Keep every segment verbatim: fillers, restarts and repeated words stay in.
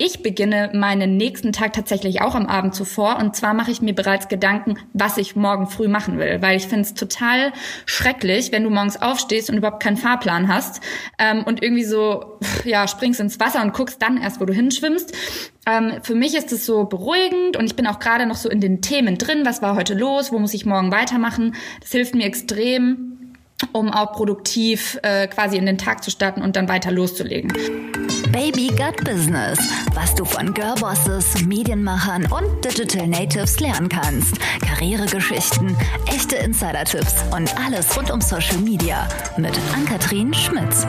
ich beginne meinen nächsten Tag tatsächlich auch am Abend zuvor. Und zwar mache ich mir bereits Gedanken, was ich morgen früh machen will. Weil ich finde es total schrecklich, wenn du morgens aufstehst und überhaupt keinen Fahrplan hast ähm, und irgendwie so ja springst ins Wasser und guckst dann erst, wo du hinschwimmst. Ähm, für mich ist es so beruhigend und ich bin auch gerade noch so in den Themen drin. Was war heute los? Wo muss ich morgen weitermachen? Das hilft mir extrem, um auch produktiv äh, quasi in den Tag zu starten und dann weiter loszulegen. Baby Got Business, was du von Girlbosses, Medienmachern und Digital Natives lernen kannst. Karrieregeschichten, echte Insider-Tipps und alles rund um Social Media mit Ann-Kathrin Schmitz.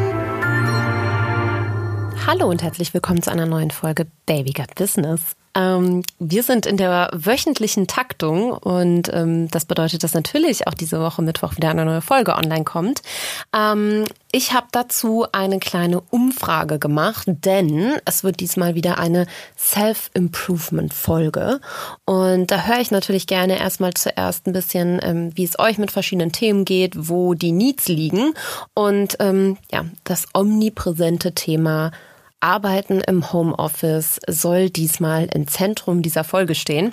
Hallo und herzlich willkommen zu einer neuen Folge Baby Got Business. Ähm, wir sind in der wöchentlichen Taktung und ähm, das bedeutet, dass natürlich auch diese Woche Mittwoch wieder eine neue Folge online kommt. Ähm, ich habe dazu eine kleine Umfrage gemacht, denn es wird diesmal wieder eine Self-Improvement-Folge. Und da höre ich natürlich gerne erstmal zuerst ein bisschen, ähm, wie es euch mit verschiedenen Themen geht, wo die Needs liegen und ähm, ja, das omnipräsente Thema Arbeiten im Homeoffice soll diesmal im Zentrum dieser Folge stehen.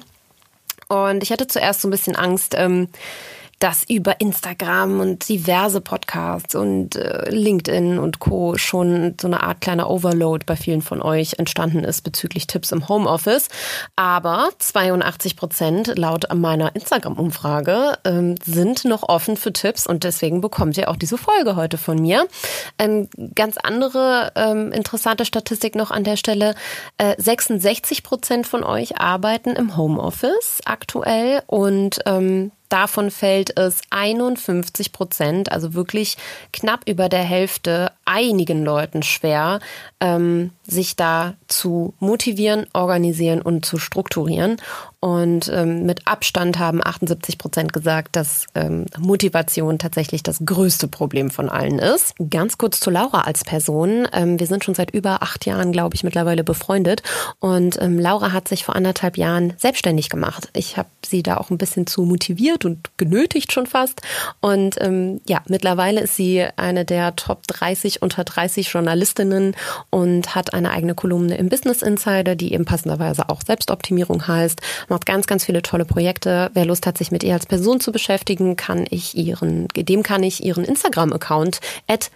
Und ich hatte zuerst so ein bisschen Angst, ähm, dass über Instagram und diverse Podcasts und äh, LinkedIn und Co. schon so eine Art kleiner Overload bei vielen von euch entstanden ist bezüglich Tipps im Homeoffice. Aber zweiundachtzig Prozent laut meiner Instagram-Umfrage ähm, sind noch offen für Tipps und deswegen bekommt ihr auch diese Folge heute von mir. Ähm, ganz andere ähm, interessante Statistik noch an der Stelle. Äh, sechsundsechzig Prozent von euch arbeiten im Homeoffice aktuell und ähm, davon fällt es einundfünfzig Prozent, also wirklich knapp über der Hälfte, einigen Leuten schwer, ähm, sich da zu motivieren, organisieren und zu strukturieren. Und ähm, mit Abstand haben achtundsiebzig Prozent gesagt, dass ähm, Motivation tatsächlich das größte Problem von allen ist. Ganz kurz zu Laura als Person. Ähm, wir sind schon seit über acht Jahren, glaube ich, mittlerweile befreundet. Und ähm, Laura hat sich vor anderthalb Jahren selbstständig gemacht. Ich habe sie da auch ein bisschen zu motiviert und genötigt schon fast. Und ähm, ja, mittlerweile ist sie eine der Top dreißig unter dreißig Journalistinnen und hat eine eigene Kolumne im Business Insider, die eben passenderweise auch Selbstoptimierung heißt. Macht ganz, ganz viele tolle Projekte. Wer Lust hat, sich mit ihr als Person zu beschäftigen, kann ich ihren, dem kann ich ihren Instagram-Account at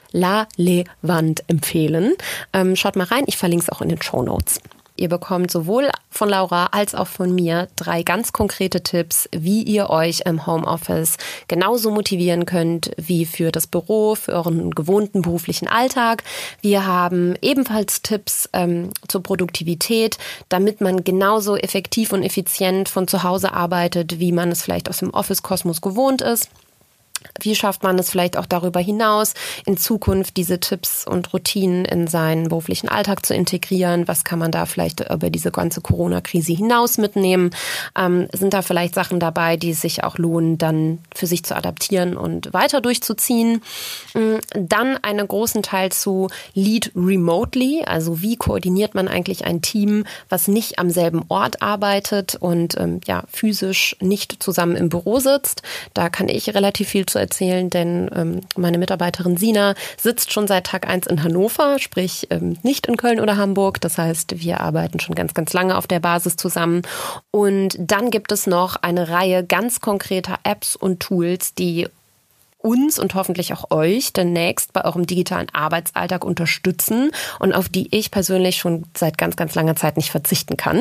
lalewand empfehlen. Ähm, schaut mal rein, ich verlinke es auch in den Shownotes. Ihr bekommt sowohl von Laura als auch von mir drei ganz konkrete Tipps, wie ihr euch im Homeoffice genauso motivieren könnt wie für das Büro, für euren gewohnten beruflichen Alltag. Wir haben ebenfalls Tipps ähm, zur Produktivität, damit man genauso effektiv und effizient von zu Hause arbeitet, wie man es vielleicht aus dem Office-Kosmos gewohnt ist. Wie schafft man es vielleicht auch darüber hinaus, in Zukunft diese Tipps und Routinen in seinen beruflichen Alltag zu integrieren? Was kann man da vielleicht über diese ganze Corona-Krise hinaus mitnehmen? Ähm, sind da vielleicht Sachen dabei, die es sich auch lohnen, dann für sich zu adaptieren und weiter durchzuziehen? Dann einen großen Teil zu Lead Remotely, also wie koordiniert man eigentlich ein Team, was nicht am selben Ort arbeitet und ähm, ja physisch nicht zusammen im Büro sitzt. Da kann ich relativ viel zu erzählen, denn ähm, meine Mitarbeiterin Sina sitzt schon seit Tag eins in Hannover, sprich ähm, nicht in Köln oder Hamburg. Das heißt, wir arbeiten schon ganz, ganz lange auf der Basis zusammen. Und dann gibt es noch eine Reihe ganz konkreter Apps und Tools, die uns und hoffentlich auch euch demnächst bei eurem digitalen Arbeitsalltag unterstützen und auf die ich persönlich schon seit ganz, ganz langer Zeit nicht verzichten kann.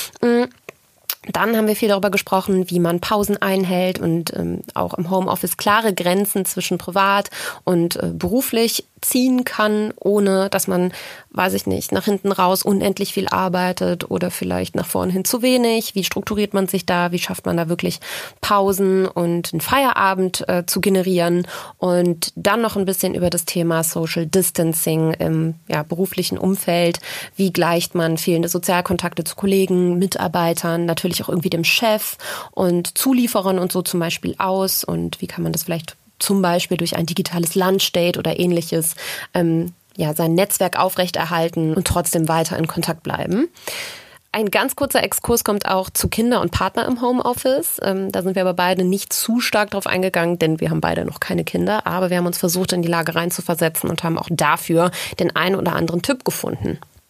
Dann haben wir viel darüber gesprochen, wie man Pausen einhält und ähm, auch im Homeoffice klare Grenzen zwischen privat und äh, beruflich ziehen kann, ohne dass man, weiß ich nicht, nach hinten raus unendlich viel arbeitet oder vielleicht nach vorn hin zu wenig. Wie strukturiert man sich da? Wie schafft man da wirklich Pausen und einen Feierabend äh, zu generieren? Und dann noch ein bisschen über das Thema Social Distancing im ja, beruflichen Umfeld. Wie gleicht man fehlende Sozialkontakte zu Kollegen, Mitarbeitern, natürlich auch irgendwie dem Chef und Zulieferern und so zum Beispiel aus? Und wie kann man das vielleicht zum Beispiel durch ein digitales Lunchdate oder ähnliches ähm, ja, sein Netzwerk aufrechterhalten und trotzdem weiter in Kontakt bleiben. Ein ganz kurzer Exkurs kommt auch zu Kinder und Partner im Homeoffice. Ähm, da sind wir aber beide nicht zu stark drauf eingegangen, denn wir haben beide noch keine Kinder. Aber wir haben uns versucht, in die Lage reinzuversetzen und haben auch dafür den einen oder anderen Tipp gefunden.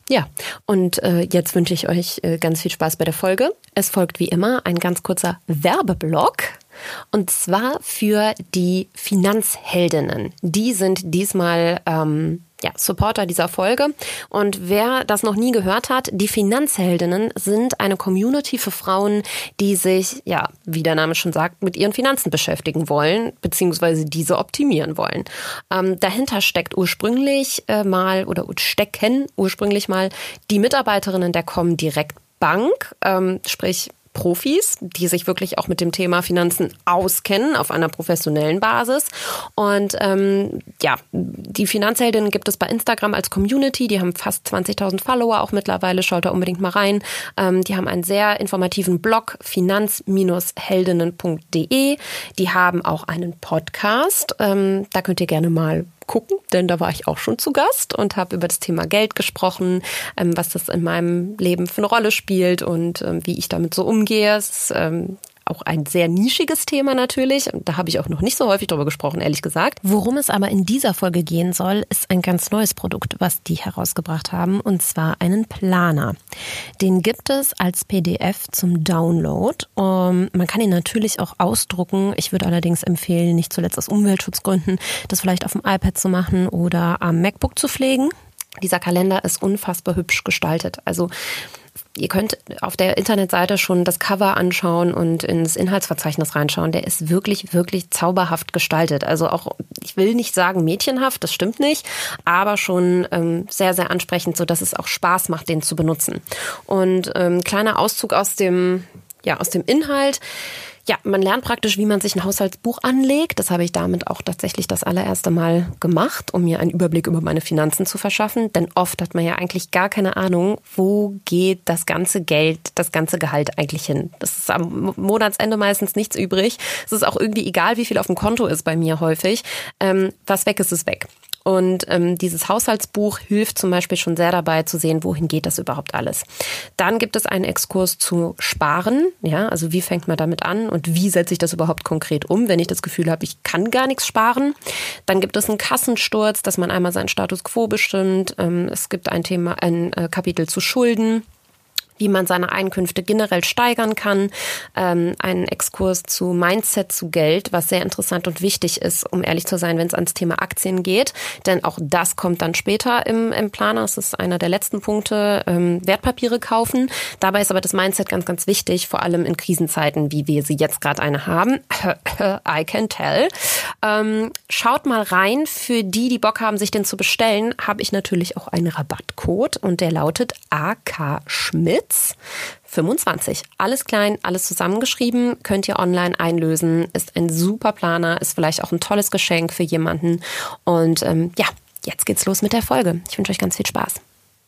Ja, und äh, jetzt wünsche ich euch äh, ganz viel Spaß bei der Folge. Es folgt wie immer ein ganz kurzer Werbeblock. Und zwar für die Finanzheldinnen. Die sind diesmal ähm, ja, Supporter dieser Folge. Und wer das noch nie gehört hat, die Finanzheldinnen sind eine Community für Frauen, die sich, ja, wie der Name schon sagt, mit ihren Finanzen beschäftigen wollen, beziehungsweise diese optimieren wollen. Ähm, dahinter steckt ursprünglich äh, mal oder stecken ursprünglich mal die Mitarbeiterinnen der Comdirect Bank, ähm, sprich Profis, die sich wirklich auch mit dem Thema Finanzen auskennen auf einer professionellen Basis. Und ähm, ja, die Finanzheldinnen gibt es bei Instagram als Community. Die haben fast zwanzigtausend Follower auch mittlerweile. Schaut da unbedingt mal rein. Ähm, die haben einen sehr informativen Blog, finanz heldinnen punkt de. Die haben auch einen Podcast. Ähm, da könnt ihr gerne mal gucken, denn da war ich auch schon zu Gast und habe über das Thema Geld gesprochen, ähm, was das in meinem Leben für eine Rolle spielt und ähm, wie ich damit so umgehe. Es ist ähm, auch ein sehr nischiges Thema natürlich und da habe ich auch noch nicht so häufig drüber gesprochen, ehrlich gesagt. Worum es aber in dieser Folge gehen soll, ist ein ganz neues Produkt, was die herausgebracht haben, und zwar einen Planer. Den gibt es als P D F zum Download. Um, man kann ihn natürlich auch ausdrucken. Ich würde allerdings empfehlen, nicht zuletzt aus Umweltschutzgründen, das vielleicht auf dem iPad zu machen oder am MacBook zu pflegen. Dieser Kalender ist unfassbar hübsch gestaltet. Also ihr könnt auf der Internetseite schon das Cover anschauen und ins Inhaltsverzeichnis reinschauen. Der ist wirklich, wirklich zauberhaft gestaltet. Also auch, ich will nicht sagen mädchenhaft, das stimmt nicht, aber schon ähm, sehr, sehr ansprechend, sodass es auch Spaß macht, den zu benutzen. Und ähm, kleiner Auszug aus dem, ja, aus dem Inhalt. Ja, man lernt praktisch, wie man sich ein Haushaltsbuch anlegt. Das habe ich damit auch tatsächlich das allererste Mal gemacht, um mir einen Überblick über meine Finanzen zu verschaffen. Denn oft hat man ja eigentlich gar keine Ahnung, wo geht das ganze Geld, das ganze Gehalt eigentlich hin. Das ist am Monatsende meistens nichts übrig. Es ist auch irgendwie egal, wie viel auf dem Konto ist bei mir häufig. Ähm, was weg ist, ist weg. Und ähm, dieses Haushaltsbuch hilft zum Beispiel schon sehr dabei zu sehen, wohin geht das überhaupt alles. Dann gibt es einen Exkurs zu Sparen. Ja, also wie fängt man damit an und wie setze ich das überhaupt konkret um, wenn ich das Gefühl habe, ich kann gar nichts sparen. Dann gibt es einen Kassensturz, dass man einmal seinen Status quo bestimmt. Ähm, es gibt ein Thema, ein äh, Kapitel zu Schulden, wie man seine Einkünfte generell steigern kann, ähm, einen Exkurs zu Mindset zu Geld, was sehr interessant und wichtig ist, um ehrlich zu sein, wenn es ans Thema Aktien geht, denn auch das kommt dann später im, im Planer. Das ist einer der letzten Punkte, ähm, Wertpapiere kaufen. Dabei ist aber das Mindset ganz, ganz wichtig, vor allem in Krisenzeiten, wie wir sie jetzt gerade eine haben. I can tell. Ähm, schaut mal rein. Für die, die Bock haben, sich den zu bestellen, habe ich natürlich auch einen Rabattcode und der lautet A K Schmidt fünfundzwanzig. Alles klein, alles zusammengeschrieben, könnt ihr online einlösen. Ist ein super Planer, ist vielleicht auch ein tolles Geschenk für jemanden. Und ähm, ja, jetzt geht's los mit der Folge. Ich wünsche euch ganz viel Spaß.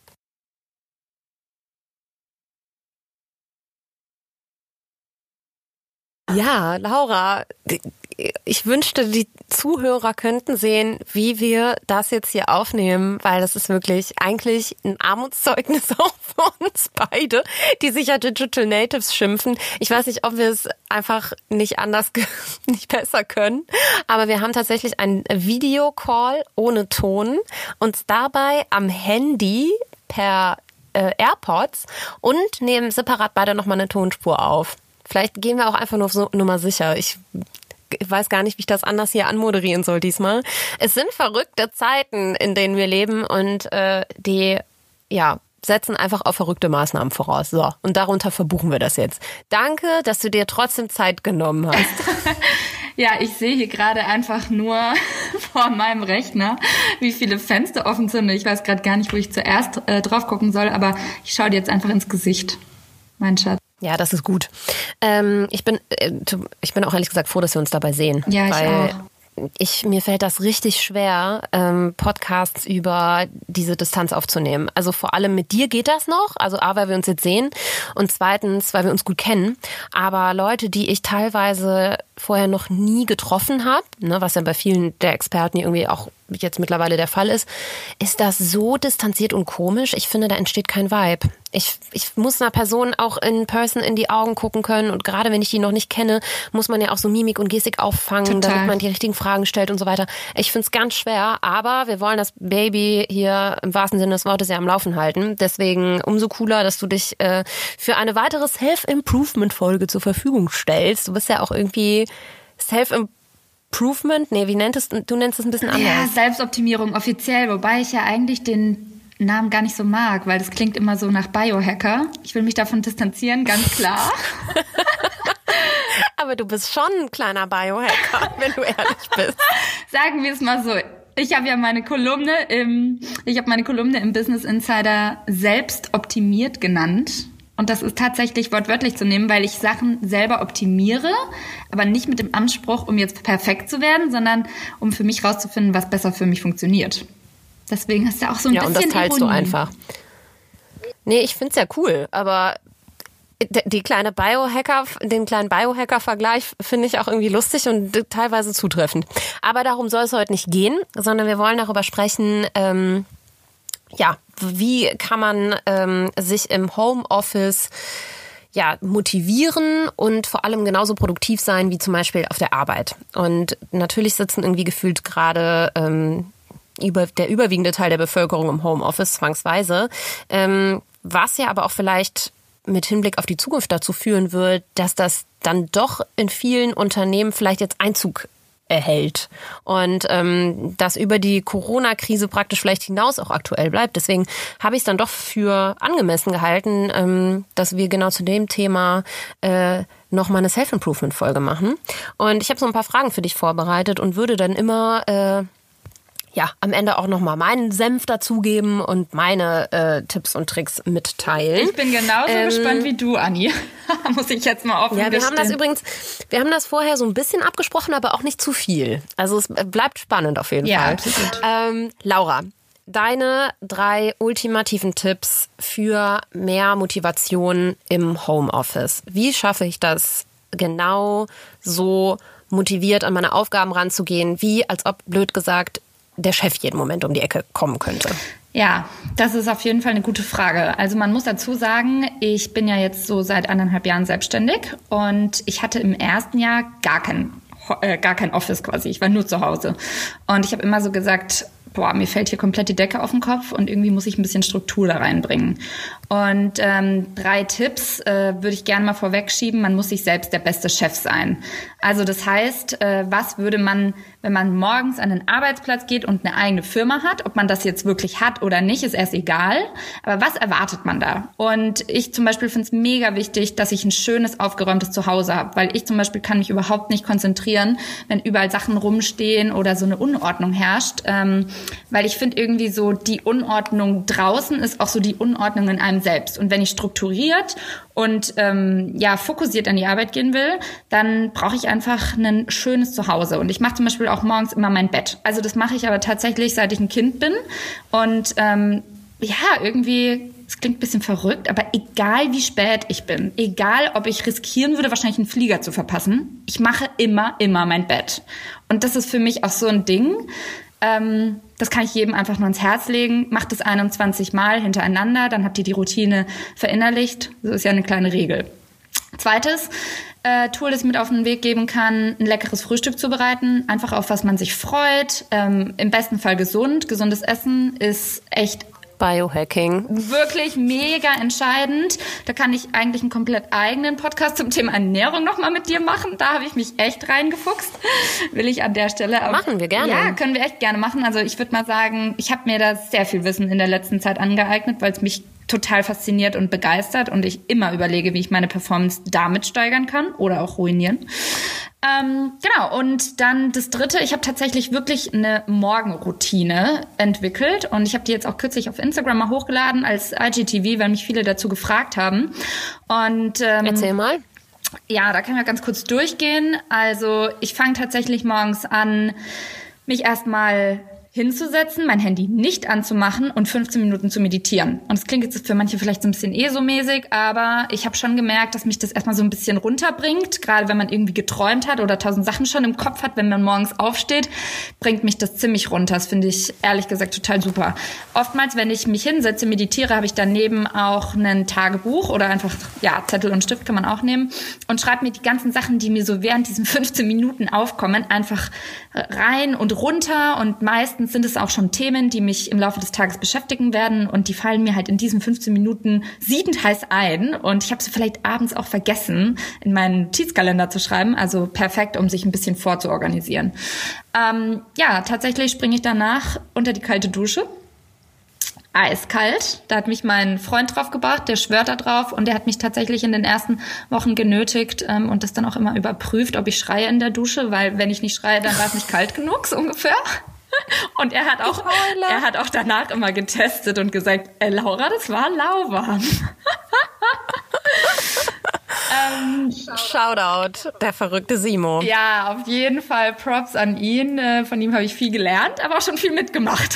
Ja, Laura, ich wünschte, die Zuhörer könnten sehen, wie wir das jetzt hier aufnehmen, weil das ist wirklich eigentlich ein Armutszeugnis auch für uns beide, die sich ja Digital Natives schimpfen. Ich weiß nicht, ob wir es einfach nicht anders, nicht besser können, aber wir haben tatsächlich einen Videocall ohne Ton, uns dabei am Handy per äh, AirPods und nehmen separat beide nochmal eine Tonspur auf. Vielleicht gehen wir auch einfach nur auf so Nummer sicher. Ich weiß gar nicht, wie ich das anders hier anmoderieren soll diesmal. Es sind verrückte Zeiten, in denen wir leben und äh, die ja setzen einfach auf verrückte Maßnahmen voraus. So, und darunter verbuchen wir das jetzt. Danke, dass du dir trotzdem Zeit genommen hast. Ja, ich sehe hier gerade einfach nur vor meinem Rechner, wie viele Fenster offen sind. Ich weiß gerade gar nicht, wo ich zuerst äh, drauf gucken soll, aber ich schaue dir jetzt einfach ins Gesicht, mein Schatz. Ja, das ist gut. Ähm, ich bin, äh, ich bin auch ehrlich gesagt froh, dass wir uns dabei sehen. Ja, ich weil auch. Ich, mir fällt das richtig schwer, ähm, Podcasts über diese Distanz aufzunehmen. Also vor allem mit dir geht das noch. Also A, weil wir uns jetzt sehen und zweitens, weil wir uns gut kennen. Aber Leute, die ich teilweise vorher noch nie getroffen habe, ne, was ja bei vielen der Experten irgendwie auch jetzt mittlerweile der Fall ist, ist das so distanziert und komisch. Ich finde, da entsteht kein Vibe. Ich, ich muss einer Person auch in person in die Augen gucken können und gerade wenn ich die noch nicht kenne, muss man ja auch so Mimik und Gestik auffangen, Total. damit man die richtigen Fragen stellt und so weiter. Ich finde es ganz schwer, aber wir wollen das Baby hier im wahrsten Sinne des Wortes ja am Laufen halten. Deswegen umso cooler, dass du dich äh, für eine weitere Self-Improvement-Folge zur Verfügung stellst. Du bist ja auch irgendwie Self-Improvement, nee, wie nennt es, du nennst es ein bisschen anders. Ja, Selbstoptimierung offiziell, wobei ich ja eigentlich den Namen gar nicht so mag, weil das klingt immer so nach Biohacker. Ich will mich davon distanzieren, ganz klar. Aber du bist schon ein kleiner Biohacker, wenn du ehrlich bist. Sagen wir es mal so. Ich habe ja meine Kolumne im, ich habe meine Kolumne im Business Insider selbst optimiert genannt. Und das ist tatsächlich wortwörtlich zu nehmen, weil ich Sachen selber optimiere, aber nicht mit dem Anspruch, um jetzt perfekt zu werden, sondern um für mich rauszufinden, was besser für mich funktioniert. Deswegen hast du auch so ein ja, bisschen und das teilst Ironie. du einfach. Nee, ich find's ja cool, aber die kleine Biohacker, den kleinen Biohacker-Vergleich finde ich auch irgendwie lustig und teilweise zutreffend. Aber darum soll es heute nicht gehen, sondern wir wollen darüber sprechen, ähm, ja, wie kann man ähm, sich im Homeoffice ja, motivieren und vor allem genauso produktiv sein wie zum Beispiel auf der Arbeit. Und natürlich sitzen irgendwie gefühlt gerade ähm, über, der überwiegende Teil der Bevölkerung im Homeoffice zwangsweise, ähm, was ja aber auch vielleicht mit Hinblick auf die Zukunft dazu führen wird, dass das dann doch in vielen Unternehmen vielleicht jetzt Einzug erhält und ähm, das über die Corona-Krise praktisch vielleicht hinaus auch aktuell bleibt. Deswegen habe ich es dann doch für angemessen gehalten, ähm, dass wir genau zu dem Thema äh, noch mal eine Self-Improvement-Folge machen. Und ich habe so ein paar Fragen für dich vorbereitet und würde dann immer äh, ja am Ende auch noch mal meinen Senf dazugeben und meine äh, Tipps und Tricks mitteilen. Ich bin genauso ähm, gespannt wie du, Anni. Muss ich jetzt mal offen Ja, wir gestehen. haben das übrigens, wir haben das vorher so ein bisschen abgesprochen, aber auch nicht zu viel. Also es bleibt spannend auf jeden ja, Fall. Absolut. Ähm, Laura, deine drei ultimativen Tipps für mehr Motivation im Homeoffice. Wie schaffe ich das genau so motiviert an meine Aufgaben ranzugehen, wie als ob, blöd gesagt, der Chef jeden Moment um die Ecke kommen könnte? Ja, das ist auf jeden Fall eine gute Frage. Also man muss dazu sagen, ich bin ja jetzt so seit anderthalb Jahren selbstständig und ich hatte im ersten Jahr gar kein, äh, gar kein Office quasi. Ich war nur zu Hause. Und ich habe immer so gesagt, boah, mir fällt hier komplett die Decke auf den Kopf und irgendwie muss ich ein bisschen Struktur da reinbringen. Und ähm, drei Tipps äh, würde ich gerne mal vorwegschieben. Man muss sich selbst der beste Chef sein. Also das heißt, äh, was würde man, wenn man morgens an den Arbeitsplatz geht und eine eigene Firma hat, ob man das jetzt wirklich hat oder nicht, ist erst egal. Aber was erwartet man da? Und ich zum Beispiel finde es mega wichtig, dass ich ein schönes, aufgeräumtes Zuhause habe, weil ich zum Beispiel kann mich überhaupt nicht konzentrieren, wenn überall Sachen rumstehen oder so eine Unordnung herrscht. Ähm, weil ich finde irgendwie so, die Unordnung draußen ist auch so die Unordnung in einem selbst. Und wenn ich strukturiert und ähm, ja fokussiert an die Arbeit gehen will, dann brauche ich einfach ein schönes Zuhause. Und ich mache zum Beispiel auch morgens immer mein Bett. Also das mache ich aber tatsächlich, seit ich ein Kind bin. Und ähm, ja, irgendwie, es klingt ein bisschen verrückt, aber egal wie spät ich bin, egal ob ich riskieren würde, wahrscheinlich einen Flieger zu verpassen, ich mache immer, immer mein Bett. Und das ist für mich auch so ein Ding. Ähm, das kann ich jedem einfach nur ans Herz legen. Macht es einundzwanzig Mal hintereinander, dann habt ihr die Routine verinnerlicht. Das ist ja eine kleine Regel. Zweites äh, Tool, das ich mit auf den Weg geben kann, ein leckeres Frühstück zu bereiten. Einfach auf was man sich freut. Ähm, im besten Fall gesund. Gesundes Essen ist echt Biohacking. Wirklich mega entscheidend. Da kann ich eigentlich einen komplett eigenen Podcast zum Thema Ernährung nochmal mit dir machen. Da habe ich mich echt reingefuchst. Will ich an der Stelle auch. Machen wir gerne. Ja, können wir echt gerne machen. Also ich würde mal sagen, ich habe mir da sehr viel Wissen in der letzten Zeit angeeignet, weil es mich total fasziniert und begeistert und ich immer überlege, wie ich meine Performance damit steigern kann oder auch ruinieren. Ähm, genau, und dann das Dritte, ich habe tatsächlich wirklich eine Morgenroutine entwickelt und ich habe die jetzt auch kürzlich auf Instagram mal hochgeladen als I G T V, weil mich viele dazu gefragt haben. Und ähm, erzähl mal. Ja, da können wir ganz kurz durchgehen. Also ich fange tatsächlich morgens an, mich erstmal hinzusetzen, mein Handy nicht anzumachen und fünfzehn Minuten zu meditieren. Und es klingt jetzt für manche vielleicht so ein bisschen ESO-mäßig, aber ich habe schon gemerkt, dass mich das erstmal so ein bisschen runterbringt. Gerade wenn man irgendwie geträumt hat oder tausend Sachen schon im Kopf hat, wenn man morgens aufsteht, bringt mich das ziemlich runter. Das finde ich ehrlich gesagt total super. Oftmals, wenn ich mich hinsetze, meditiere, habe ich daneben auch ein Tagebuch oder einfach, ja, Zettel und Stift kann man auch nehmen und schreibe mir die ganzen Sachen, die mir so während diesen fünfzehn Minuten aufkommen, einfach rein und runter, und meistens sind es auch schon Themen, die mich im Laufe des Tages beschäftigen werden, und die fallen mir halt in diesen fünfzehn Minuten siedend heiß ein, und ich habe sie vielleicht abends auch vergessen, in meinen Notizkalender zu schreiben, also perfekt, um sich ein bisschen vorzuorganisieren. Ähm, ja, tatsächlich springe ich danach unter die kalte Dusche. Eiskalt. Da hat mich mein Freund drauf gebracht, der schwört da drauf, und der hat mich tatsächlich in den ersten Wochen genötigt ähm, und das dann auch immer überprüft, ob ich schreie in der Dusche, weil wenn ich nicht schreie, dann war es nicht kalt genug, so ungefähr. Und er hat auch, er hat auch danach immer getestet und gesagt, ey, Laura, das war lauwarm. ähm, Shoutout, der verrückte Simo. Ja, auf jeden Fall Props an ihn. Von ihm habe ich viel gelernt, aber auch schon viel mitgemacht.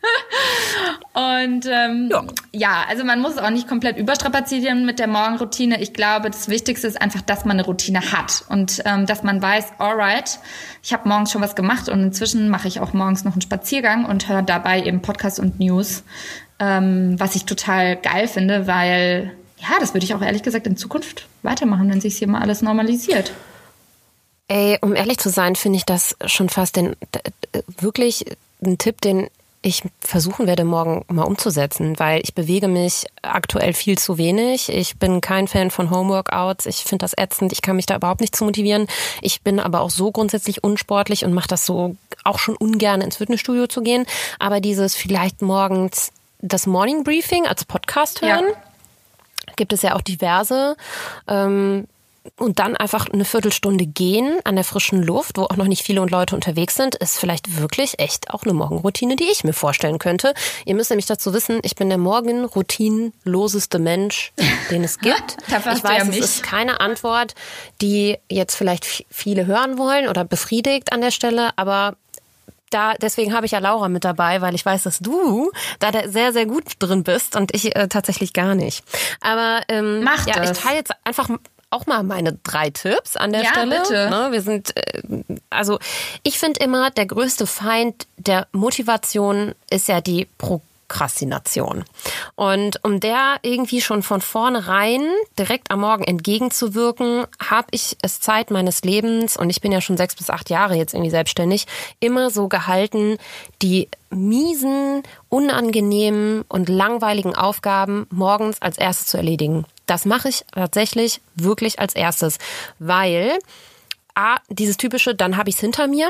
Und ähm, ja. ja, also man muss es auch nicht komplett überstrapazieren mit der Morgenroutine. Ich glaube, das Wichtigste ist einfach, dass man eine Routine hat und ähm, dass man weiß, alright, ich habe morgens schon was gemacht, und inzwischen mache ich auch morgens noch einen Spaziergang und höre dabei eben Podcasts und News, ähm, was ich total geil finde, weil ja, das würde ich auch ehrlich gesagt in Zukunft weitermachen, wenn sich hier mal alles normalisiert. Ey, um ehrlich zu sein, finde ich das schon fast den wirklich ein Tipp, den ich versuchen werde, morgen mal umzusetzen, weil ich bewege mich aktuell viel zu wenig. Ich bin kein Fan von Homeworkouts. Ich finde das ätzend. Ich kann mich da überhaupt nicht zu motivieren. Ich bin aber auch so grundsätzlich unsportlich und mache das so auch schon ungern, ins Fitnessstudio zu gehen. Aber dieses vielleicht morgens das Morning Briefing als Podcast hören, ja. Gibt es ja auch diverse. Ähm, Und dann einfach eine Viertelstunde gehen an der frischen Luft, wo auch noch nicht viele Leute unterwegs sind, ist vielleicht wirklich echt auch eine Morgenroutine, die ich mir vorstellen könnte. Ihr müsst nämlich dazu wissen, ich bin der morgenroutinenloseste Mensch, den es gibt. Ich weiß, es ist keine Antwort, die jetzt vielleicht viele hören wollen oder befriedigt an der Stelle, aber da, deswegen habe ich ja Laura mit dabei, weil ich weiß, dass du da sehr, sehr gut drin bist und ich äh, tatsächlich gar nicht. Aber ähm, Mach ja, das. ich teile jetzt einfach auch mal meine drei Tipps an der ja, Stelle. Bitte. Ne, wir sind, also ich finde immer, der größte Feind der Motivation ist ja die Prokrastination. Und um der irgendwie schon von vornherein direkt am Morgen entgegenzuwirken, habe ich es Zeit meines Lebens, und ich bin ja schon sechs bis acht Jahre jetzt irgendwie selbstständig, immer so gehalten, die miesen, unangenehmen und langweiligen Aufgaben morgens als erstes zu erledigen. Das mache ich tatsächlich wirklich als erstes, weil A, dieses typische, dann habe ich es hinter mir,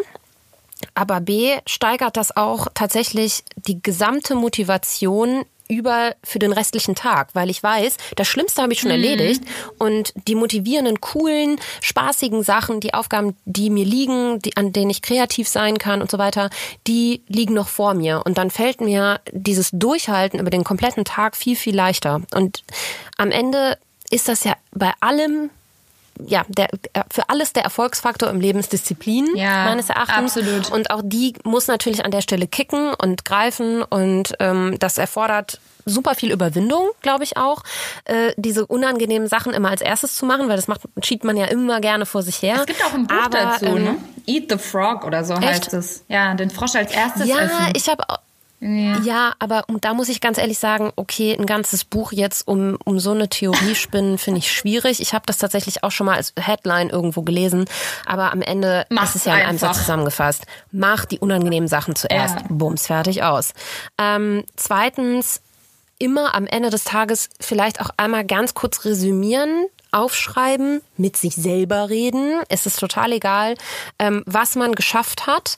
aber B, steigert das auch tatsächlich die gesamte Motivation über für den restlichen Tag, weil ich weiß, das Schlimmste habe ich schon mhm. erledigt, und die motivierenden, coolen, spaßigen Sachen, die Aufgaben, die mir liegen, die, an denen ich kreativ sein kann und so weiter, die liegen noch vor mir, und dann fällt mir dieses Durchhalten über den kompletten Tag viel, viel leichter, und am Ende ist das ja bei allem, ja, der, für alles der Erfolgsfaktor im Leben ist Disziplin, ja, meines Erachtens. Absolut. Und auch die muss natürlich an der Stelle kicken und greifen, und ähm, das erfordert super viel Überwindung, glaube ich auch, äh, diese unangenehmen Sachen immer als erstes zu machen, weil das macht, schiebt man ja immer gerne vor sich her. Es gibt auch ein Buch Aber, dazu, ähm, ne? Eat the Frog oder so echt? heißt es. Ja, den Frosch als erstes ja, essen. Ja, ich habe Ja. ja, aber da muss ich ganz ehrlich sagen, okay, ein ganzes Buch jetzt um, um so eine Theorie spinnen, finde ich schwierig. Ich habe das tatsächlich auch schon mal als Headline irgendwo gelesen, aber am Ende Mach's ist es ja in einem Satz zusammengefasst. Mach die unangenehmen Sachen zuerst. Ja. Bums, fertig, aus. Ähm, zweitens, immer am Ende des Tages vielleicht auch einmal ganz kurz resümieren, aufschreiben, mit sich selber reden. Es ist total egal, ähm, was man geschafft hat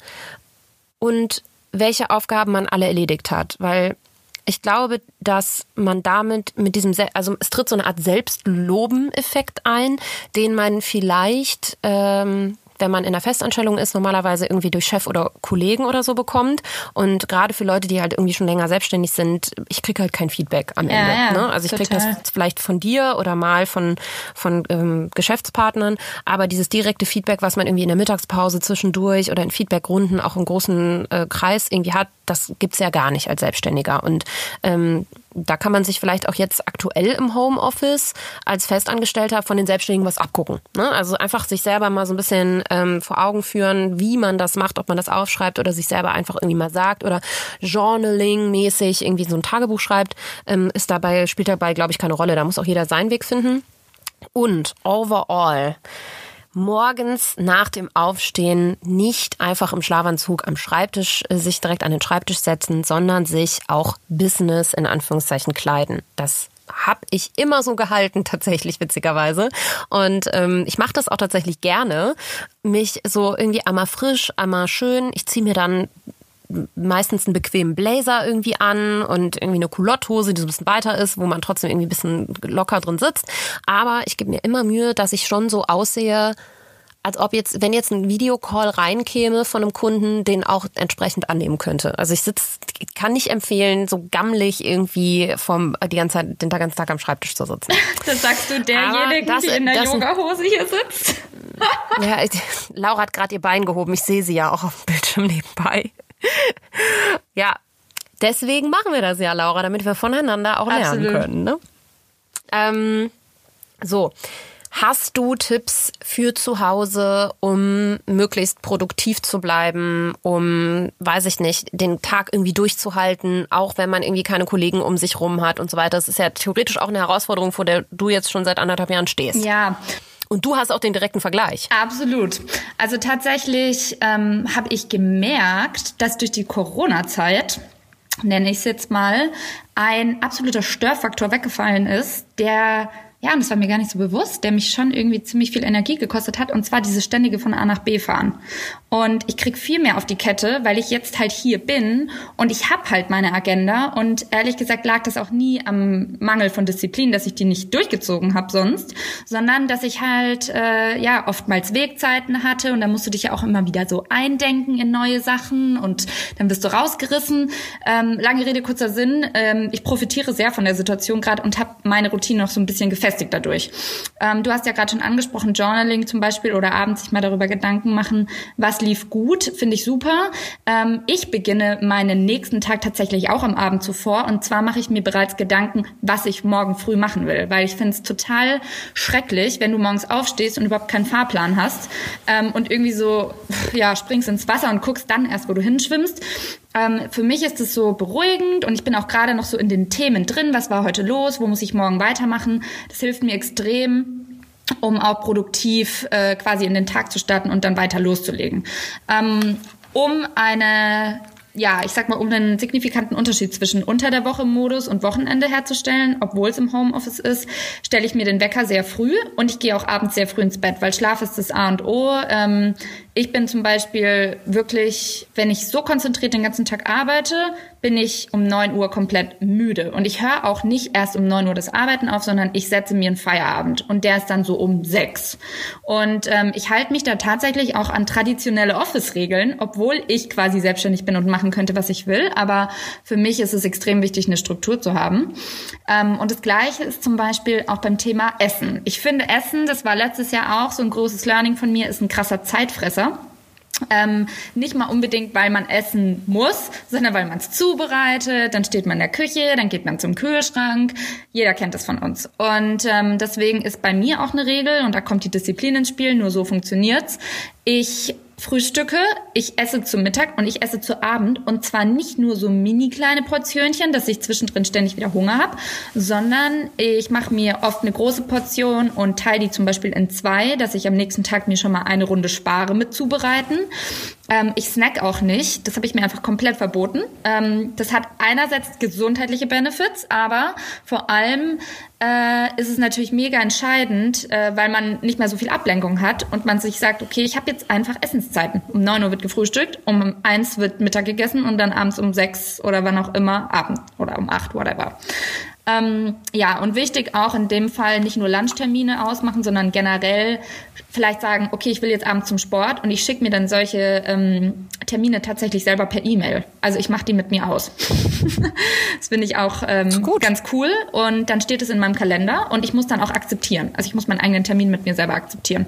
und welche Aufgaben man alle erledigt hat, weil ich glaube, dass man damit mit diesem, also es tritt so eine Art Selbstloben-Effekt ein, den man vielleicht ähm, wenn man in einer Festanstellung ist, normalerweise irgendwie durch Chef oder Kollegen oder so bekommt. Und gerade für Leute, die halt irgendwie schon länger selbstständig sind, ich kriege halt kein Feedback am Ende. Ja, ja, ne? Also ich kriege das vielleicht von dir oder mal von, von ähm, Geschäftspartnern, aber dieses direkte Feedback, was man irgendwie in der Mittagspause zwischendurch oder in Feedbackrunden auch im großen äh, Kreis irgendwie hat, das gibt's ja gar nicht als Selbstständiger. Und ähm, da kann man sich vielleicht auch jetzt aktuell im Homeoffice als Festangestellter von den Selbstständigen was abgucken. Ne? Also einfach sich selber mal so ein bisschen ähm, vor Augen führen, wie man das macht, ob man das aufschreibt oder sich selber einfach irgendwie mal sagt oder Journaling-mäßig irgendwie so ein Tagebuch schreibt, ähm, ist dabei, spielt dabei, glaube ich, keine Rolle. Da muss auch jeder seinen Weg finden. Und overall morgens nach dem Aufstehen nicht einfach im Schlafanzug am Schreibtisch äh, sich direkt an den Schreibtisch setzen, sondern sich auch Business in Anführungszeichen kleiden. Das habe ich immer so gehalten, tatsächlich witzigerweise. Und ähm, ich mache das auch tatsächlich gerne. Mich so irgendwie einmal frisch, einmal schön. Ich ziehe mir dann meistens einen bequemen Blazer irgendwie an und irgendwie eine Culotte-Hose, die so ein bisschen weiter ist, wo man trotzdem irgendwie ein bisschen locker drin sitzt. Aber ich gebe mir immer Mühe, dass ich schon so aussehe, als ob jetzt, wenn jetzt ein Videocall reinkäme von einem Kunden, den auch entsprechend annehmen könnte. Also ich sitze, kann nicht empfehlen, so gammelig irgendwie vom die ganze Zeit, den ganzen Tag am Schreibtisch zu sitzen. Das sagst du derjenigen, das, die in der das, Yogahose hier sitzt. Ja, ich, Laura hat gerade ihr Bein gehoben. Ich sehe sie ja auch auf dem Bildschirm nebenbei. Ja, deswegen machen wir das ja, Laura, damit wir voneinander auch lernen Absolut. können. Ne? Ähm, so, hast du Tipps für zu Hause, um möglichst produktiv zu bleiben, um, weiß ich nicht, den Tag irgendwie durchzuhalten, auch wenn man irgendwie keine Kollegen um sich rum hat und so weiter? Das ist ja theoretisch auch eine Herausforderung, vor der du jetzt schon seit anderthalb Jahren stehst. Ja. Und du hast auch den direkten Vergleich. Absolut. Also tatsächlich ähm, habe ich gemerkt, dass durch die Corona-Zeit, nenne ich es jetzt mal, ein absoluter Störfaktor weggefallen ist, der, ja, und das war mir gar nicht so bewusst, der mich schon irgendwie ziemlich viel Energie gekostet hat, und zwar dieses ständige von A nach B fahren. Und ich krieg viel mehr auf die Kette, weil ich jetzt halt hier bin und ich habe halt meine Agenda, und ehrlich gesagt lag das auch nie am Mangel von Disziplin, dass ich die nicht durchgezogen habe sonst, sondern dass ich halt äh, ja oftmals Wegzeiten hatte, und da musst du dich ja auch immer wieder so eindenken in neue Sachen und dann bist du rausgerissen. Ähm, lange Rede, kurzer Sinn, ähm, ich profitiere sehr von der Situation gerade und habe meine Routine noch so ein bisschen gefestigt dadurch. Ähm, du hast ja gerade schon angesprochen, Journaling zum Beispiel, oder abends sich mal darüber Gedanken machen, was lief gut, finde ich super. Ähm, ich beginne meinen nächsten Tag tatsächlich auch am Abend zuvor, und zwar mache ich mir bereits Gedanken, was ich morgen früh machen will, weil ich finde es total schrecklich, wenn du morgens aufstehst und überhaupt keinen Fahrplan hast ähm, und irgendwie so ja springst ins Wasser und guckst dann erst, wo du hinschwimmst. Ähm, für mich ist es so beruhigend, und ich bin auch gerade noch so in den Themen drin, was war heute los, wo muss ich morgen weitermachen. Das hilft mir extrem, um auch produktiv äh, quasi in den Tag zu starten und dann weiter loszulegen. Ähm, um eine, ja, ich sag mal, um einen signifikanten Unterschied zwischen unter der Woche Modus und Wochenende herzustellen, obwohl es im Homeoffice ist, stelle ich mir den Wecker sehr früh, und ich gehe auch abends sehr früh ins Bett, weil Schlaf ist das A und O. Ähm, ich bin zum Beispiel wirklich, wenn ich so konzentriert den ganzen Tag arbeite, bin ich um neun Uhr komplett müde. Und ich höre auch nicht erst um neun Uhr das Arbeiten auf, sondern ich setze mir einen Feierabend. Und der ist dann so um sechs. Und ähm, ich halte mich da tatsächlich auch an traditionelle Office-Regeln, obwohl ich quasi selbstständig bin und machen könnte, was ich will. Aber für mich ist es extrem wichtig, eine Struktur zu haben. Ähm, und das Gleiche ist zum Beispiel auch beim Thema Essen. Ich finde Essen, das war letztes Jahr auch so ein großes Learning von mir, ist ein krasser Zeitfresser. Ähm, nicht mal unbedingt, weil man essen muss, sondern weil man es zubereitet, dann steht man in der Küche, dann geht man zum Kühlschrank. Jeder kennt das von uns. Und ähm, deswegen ist bei mir auch eine Regel, und da kommt die Disziplin ins Spiel, nur so funktioniert's. Ich frühstücke, ich esse zu Mittag und ich esse zu Abend, und zwar nicht nur so mini kleine Portionchen, dass ich zwischendrin ständig wieder Hunger habe, sondern ich mache mir oft eine große Portion und teile die zum Beispiel in zwei, dass ich am nächsten Tag mir schon mal eine Runde spare mit Zubereiten. Ähm, ich snack auch nicht, das habe ich mir einfach komplett verboten. Ähm, das hat einerseits gesundheitliche Benefits, aber vor allem äh, ist es natürlich mega entscheidend, äh, weil man nicht mehr so viel Ablenkung hat und man sich sagt, okay, ich habe jetzt einfach Essenszeiten. Um neun Uhr wird gefrühstückt, um eins wird Mittag gegessen und dann abends um sechs oder wann auch immer Abend oder um acht, whatever. Ähm, ja, und wichtig auch in dem Fall nicht nur Lunchtermine ausmachen, sondern generell vielleicht sagen, okay, ich will jetzt abends zum Sport und ich schicke mir dann solche ähm, Termine tatsächlich selber per E-Mail. Also ich mache die mit mir aus. Das finde ich auch ähm, ganz cool. Und dann steht es in meinem Kalender und ich muss dann auch akzeptieren. Also ich muss meinen eigenen Termin mit mir selber akzeptieren.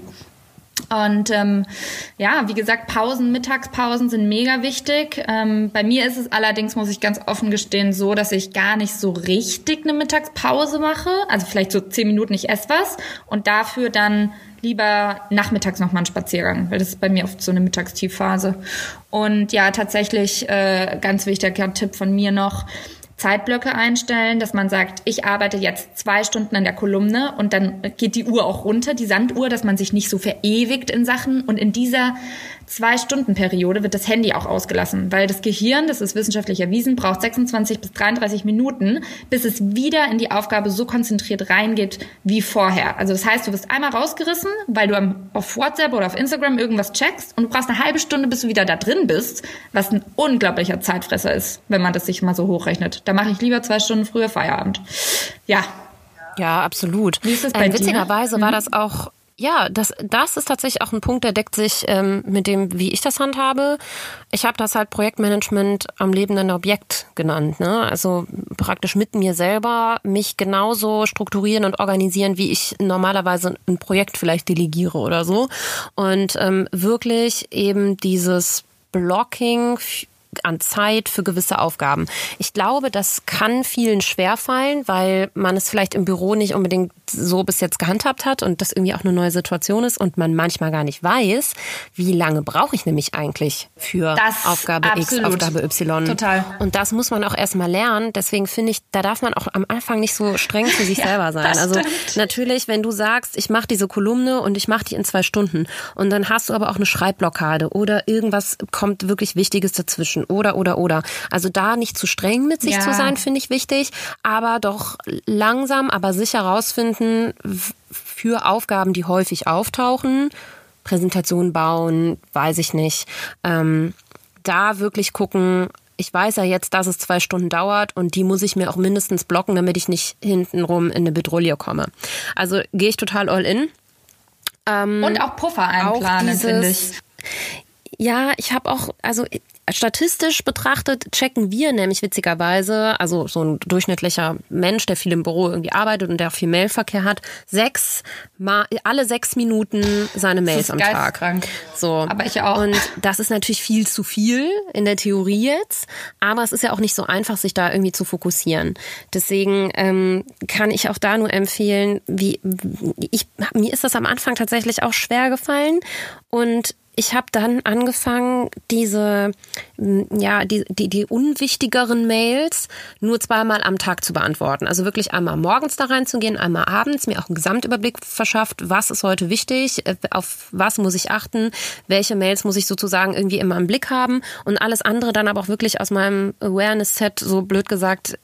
Und ähm, ja, wie gesagt, Pausen, Mittagspausen sind mega wichtig. Ähm, bei mir ist es allerdings, muss ich ganz offen gestehen, so, dass ich gar nicht so richtig eine Mittagspause mache. Also vielleicht so zehn Minuten, ich esse was und dafür dann lieber nachmittags nochmal einen Spaziergang, weil das ist bei mir oft so eine Mittagstiefphase. Und ja, tatsächlich äh, ganz wichtiger Tipp von mir noch, Zeitblöcke einstellen, dass man sagt, ich arbeite jetzt zwei Stunden an der Kolumne und dann geht die Uhr auch runter, die Sanduhr, dass man sich nicht so verewigt in Sachen. Und in dieser Zwei-Stunden-Periode wird das Handy auch ausgelassen, weil das Gehirn, das ist wissenschaftlich erwiesen, braucht sechsundzwanzig bis dreiunddreißig Minuten, bis es wieder in die Aufgabe so konzentriert reingeht wie vorher. Also das heißt, du wirst einmal rausgerissen, weil du auf WhatsApp oder auf Instagram irgendwas checkst und du brauchst eine halbe Stunde, bis du wieder da drin bist, was ein unglaublicher Zeitfresser ist, wenn man das sich mal so hochrechnet. Da mache ich lieber zwei Stunden früher Feierabend. Ja. Ja, absolut. Wie ist das bei äh, dir? Witzigerweise Mhm. war das auch Ja, das, das ist tatsächlich auch ein Punkt, der deckt sich ähm, mit dem, wie ich das handhabe. Ich habe das halt Projektmanagement am lebenden Objekt genannt, ne? Also praktisch mit mir selber mich genauso strukturieren und organisieren, wie ich normalerweise ein Projekt vielleicht delegiere oder so. Und ähm, wirklich eben dieses Blocking an Zeit für gewisse Aufgaben. Ich glaube, das kann vielen schwerfallen, weil man es vielleicht im Büro nicht unbedingt so bis jetzt gehandhabt hat und das irgendwie auch eine neue Situation ist und man manchmal gar nicht weiß, wie lange brauche ich nämlich eigentlich für das Aufgabe absolut. X, Aufgabe Y. Total. Und das muss man auch erstmal lernen. Deswegen finde ich, da darf man auch am Anfang nicht so streng zu sich Ja, selber sein. das Also stimmt. natürlich, wenn du sagst, ich mache diese Kolumne und ich mache die in zwei Stunden und dann hast du aber auch eine Schreibblockade oder irgendwas kommt wirklich Wichtiges dazwischen oder, oder, oder. Also da nicht zu streng mit sich Ja. zu sein, finde ich wichtig, aber doch langsam, aber sicher rausfinden für Aufgaben, die häufig auftauchen, Präsentation bauen, weiß ich nicht, ähm, da wirklich gucken, ich weiß ja jetzt, dass es zwei Stunden dauert und die muss ich mir auch mindestens blocken, damit ich nicht hintenrum in eine Bedrohung komme. Also gehe ich total all in. Ähm, Und auch Puffer einplanen, auch finde dieses, ich. Ja, ich habe auch, also statistisch betrachtet checken wir nämlich witzigerweise, also so ein durchschnittlicher Mensch, der viel im Büro irgendwie arbeitet und der auch viel Mailverkehr hat, sechs mal, alle sechs Minuten seine Mails Das am ist Tag. geisteskrank. So. Aber ich auch. Und das ist natürlich viel zu viel in der Theorie jetzt, aber es ist ja auch nicht so einfach, sich da irgendwie zu fokussieren. Deswegen ähm, kann ich auch da nur empfehlen, wie ich mir ist das am Anfang tatsächlich auch schwer gefallen und ich habe dann angefangen, diese, ja, die, die, die unwichtigeren Mails nur zweimal am Tag zu beantworten. Also wirklich einmal morgens da reinzugehen, einmal abends, mir auch einen Gesamtüberblick verschafft, was ist heute wichtig, auf was muss ich achten, welche Mails muss ich sozusagen irgendwie immer im Blick haben und alles andere dann aber auch wirklich aus meinem Awareness-Set, so blöd gesagt,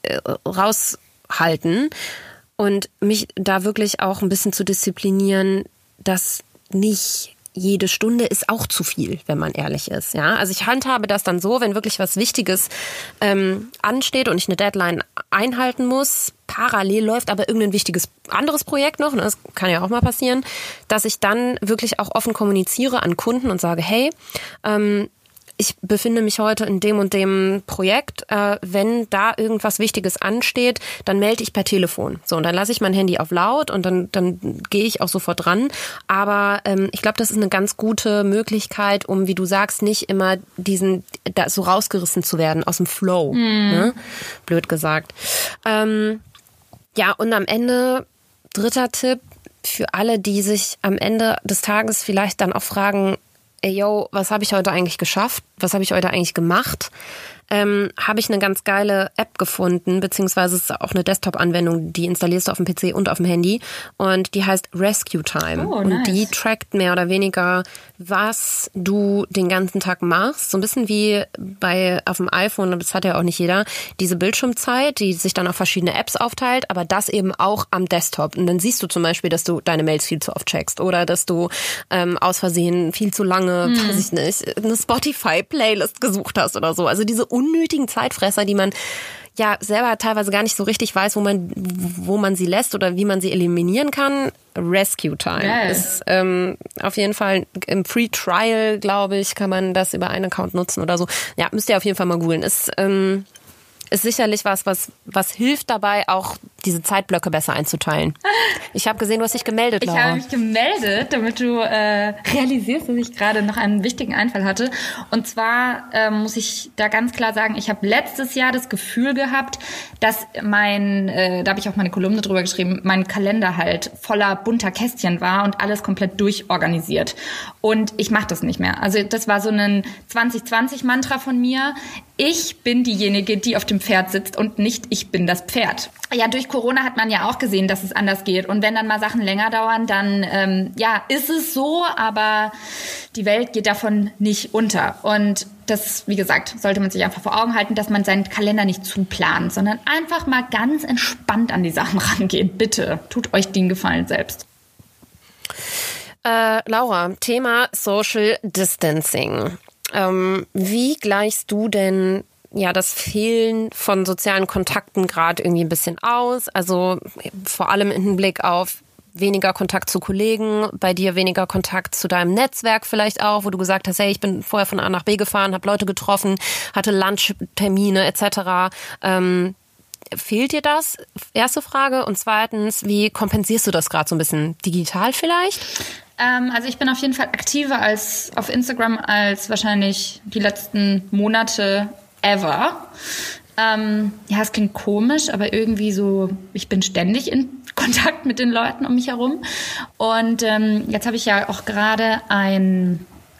raushalten und mich da wirklich auch ein bisschen zu disziplinieren, dass nicht jede Stunde ist auch zu viel, wenn man ehrlich ist. Ja, also ich handhabe das dann so, wenn wirklich was Wichtiges ähm, ansteht und ich eine Deadline einhalten muss, parallel läuft aber irgendein wichtiges anderes Projekt noch, ne, das kann ja auch mal passieren, dass ich dann wirklich auch offen kommuniziere an Kunden und sage, hey, ähm, ich befinde mich heute in dem und dem Projekt. Äh, wenn da irgendwas Wichtiges ansteht, dann melde ich per Telefon. So, und dann lasse ich mein Handy auf laut und dann, dann gehe ich auch sofort dran. Aber ähm, ich glaube, das ist eine ganz gute Möglichkeit, um, wie du sagst, nicht immer diesen da so rausgerissen zu werden aus dem Flow. Mm. Ne? Blöd gesagt. Ähm, ja, und am Ende, dritter Tipp, für alle, die sich am Ende des Tages vielleicht dann auch fragen, ey, yo, was habe ich heute eigentlich geschafft? Was habe ich heute eigentlich gemacht? Ähm, habe ich eine ganz geile App gefunden, beziehungsweise es ist auch eine Desktop-Anwendung, die installierst du auf dem P C und auf dem Handy und die heißt Rescue Time. Oh, und nice. die trackt mehr oder weniger, was du den ganzen Tag machst. So ein bisschen wie bei auf dem iPhone, das hat ja auch nicht jeder, diese Bildschirmzeit, die sich dann auf verschiedene Apps aufteilt, aber das eben auch am Desktop. Und dann siehst du zum Beispiel, dass du deine Mails viel zu oft checkst oder dass du ähm, aus Versehen viel zu lange, hm. weiß ich nicht, eine Spotify-Playlist gesucht hast oder so. Also diese unnötigen Zeitfresser, die man ja selber teilweise gar nicht so richtig weiß, wo man, wo man sie lässt oder wie man sie eliminieren kann. Rescue Time Geil. ist ähm, auf jeden Fall im Free Trial, glaube ich, kann man das über einen Account nutzen oder so. Ja, müsst ihr auf jeden Fall mal googeln. Ist ähm, ist sicherlich was, was, was hilft dabei, auch diese Zeitblöcke besser einzuteilen. Ich habe gesehen, du hast dich gemeldet, Laura. Ich habe mich gemeldet, damit du äh, realisierst, dass ich gerade noch einen wichtigen Einfall hatte. Und zwar äh, muss ich da ganz klar sagen, ich habe letztes Jahr das Gefühl gehabt, dass mein, äh, da habe ich auch meine Kolumne drüber geschrieben, mein Kalender halt voller bunter Kästchen war und alles komplett durchorganisiert. Und ich mache das nicht mehr. Also das war so ein zwanzig zwanzig Mantra von mir. Ich bin diejenige, die auf dem Pferd sitzt und nicht ich bin das Pferd. Ja, durch Corona hat man ja auch gesehen, dass es anders geht. Und wenn dann mal Sachen länger dauern, dann ähm, ja, ist es so, aber die Welt geht davon nicht unter. Und das, wie gesagt, sollte man sich einfach vor Augen halten, dass man seinen Kalender nicht zuplant, sondern einfach mal ganz entspannt an die Sachen rangeht. Bitte, tut euch den Gefallen selbst. Äh, Laura, Thema Social Distancing. Ähm, wie gleichst du denn ja das Fehlen von sozialen Kontakten gerade irgendwie ein bisschen aus? Also vor allem im Hinblick auf weniger Kontakt zu Kollegen, bei dir weniger Kontakt zu deinem Netzwerk vielleicht auch, wo du gesagt hast, hey, ich bin vorher von A nach B gefahren, habe Leute getroffen, hatte Lunchtermine et cetera. Ähm, fehlt dir das? Erste Frage. Und zweitens, wie kompensierst du das gerade so ein bisschen digital vielleicht? Ähm, also ich bin auf jeden Fall aktiver als auf Instagram als wahrscheinlich die letzten Monate ever. Ähm, ja, es klingt komisch, aber irgendwie so, ich bin ständig in Kontakt mit den Leuten um mich herum. Und ähm, jetzt habe ich ja auch gerade ein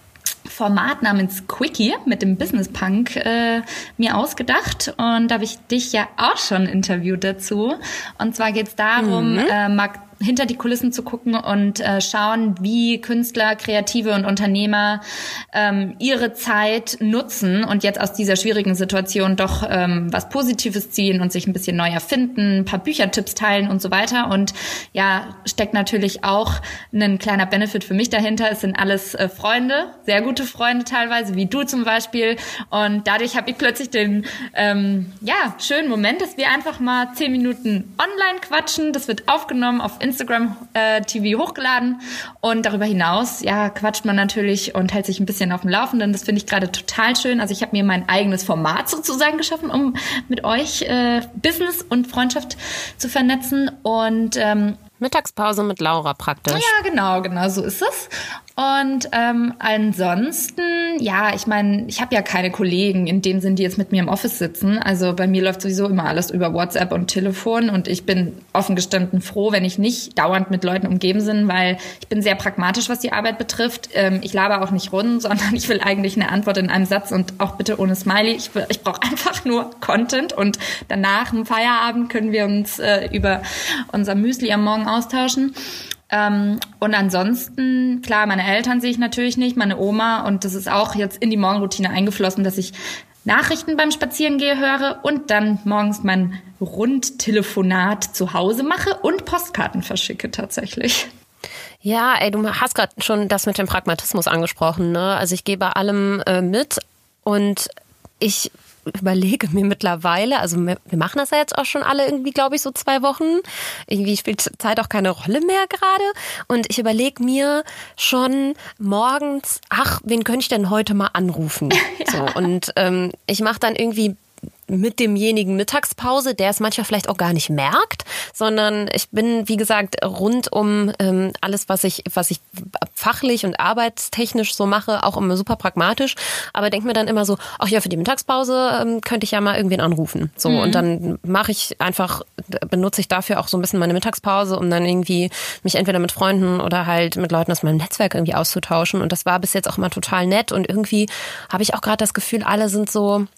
Format namens Quickie mit dem Business Punk äh, mir ausgedacht. Und da habe ich dich ja auch schon interviewt dazu. Und zwar geht es darum, mhm. äh, mal hinter die Kulissen zu gucken und äh, schauen, wie Künstler, Kreative und Unternehmer ähm, ihre Zeit nutzen und jetzt aus dieser schwierigen Situation doch ähm, was Positives ziehen und sich ein bisschen neu erfinden, ein paar Büchertipps teilen und so weiter. Und ja, steckt natürlich auch ein kleiner Benefit für mich dahinter. Es sind alles äh, Freunde, sehr gute Freunde teilweise, wie du zum Beispiel. Und dadurch habe ich plötzlich den ähm, ja schönen Moment, dass wir einfach mal zehn Minuten online quatschen. Das wird aufgenommen auf Instagram äh, T V hochgeladen und darüber hinaus, ja, quatscht man natürlich und hält sich ein bisschen auf dem Laufenden. Das finde ich gerade total schön. Also ich habe mir mein eigenes Format sozusagen geschaffen, um mit euch äh, Business und Freundschaft zu vernetzen und ähm, Mittagspause mit Laura praktisch. Ja, genau, genau, so ist es. Und ähm, ansonsten, ja, ich meine, ich habe ja keine Kollegen in dem Sinn, die jetzt mit mir im Office sitzen. Also bei mir läuft sowieso immer alles über WhatsApp und Telefon und ich bin offen gestanden froh, wenn ich nicht dauernd mit Leuten umgeben bin, weil ich bin sehr pragmatisch, was die Arbeit betrifft. Ähm, ich laber auch nicht rund, sondern ich will eigentlich eine Antwort in einem Satz und auch bitte ohne Smiley. Ich, ich brauche einfach nur Content und danach im Feierabend können wir uns äh, über unser Müsli am Morgen austauschen. Ähm, und ansonsten, klar, meine Eltern sehe ich natürlich nicht, meine Oma, und das ist auch jetzt in die Morgenroutine eingeflossen, dass ich Nachrichten beim Spazierengehen höre und dann morgens mein Rundtelefonat zu Hause mache und Postkarten verschicke tatsächlich. Ja, ey, du hast gerade schon das mit dem Pragmatismus angesprochen, ne? Also ich gehe bei allem äh, mit und ich überlege mir mittlerweile, also wir machen das ja jetzt auch schon alle irgendwie, glaube ich, so zwei Wochen. Irgendwie spielt Zeit auch keine Rolle mehr gerade. Und ich überlege mir schon morgens, ach, wen könnte ich denn heute mal anrufen? Ja. So, und ähm, ich mache dann irgendwie mit demjenigen Mittagspause, der es manchmal vielleicht auch gar nicht merkt, sondern ich bin, wie gesagt, rund um ähm, alles, was ich was ich fachlich und arbeitstechnisch so mache, auch immer super pragmatisch, aber denke mir dann immer so, ach ja, für die Mittagspause ähm, könnte ich ja mal irgendwen anrufen. So, mhm. Und dann mache ich einfach, benutze ich dafür auch so ein bisschen meine Mittagspause, um dann irgendwie mich entweder mit Freunden oder halt mit Leuten aus meinem Netzwerk irgendwie auszutauschen. Und das war bis jetzt auch immer total nett und irgendwie habe ich auch gerade das Gefühl, alle sind so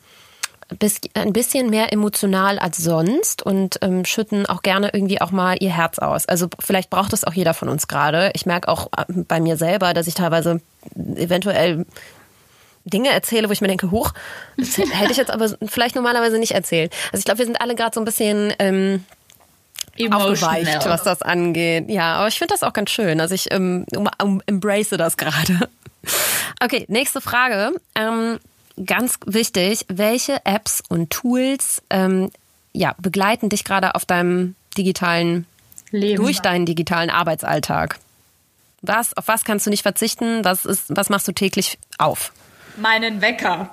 ein bisschen mehr emotional als sonst und ähm, schütten auch gerne irgendwie auch mal ihr Herz aus. Also vielleicht braucht es auch jeder von uns gerade. Ich merke auch bei mir selber, dass ich teilweise eventuell Dinge erzähle, wo ich mir denke, huch, das hätte ich jetzt aber vielleicht normalerweise nicht erzählt. Also ich glaube, wir sind alle gerade so ein bisschen ähm, aufgeweicht, was das angeht. Ja, aber ich finde das auch ganz schön. Also ich ähm, um, um, embrace das gerade. Okay, nächste Frage. Ähm, Ganz wichtig, welche Apps und Tools ähm, ja, begleiten dich gerade auf deinem digitalen, Leben. durch deinen digitalen Arbeitsalltag? Was, auf was kannst du nicht verzichten? Was ist, was machst du täglich auf? Meinen Wecker.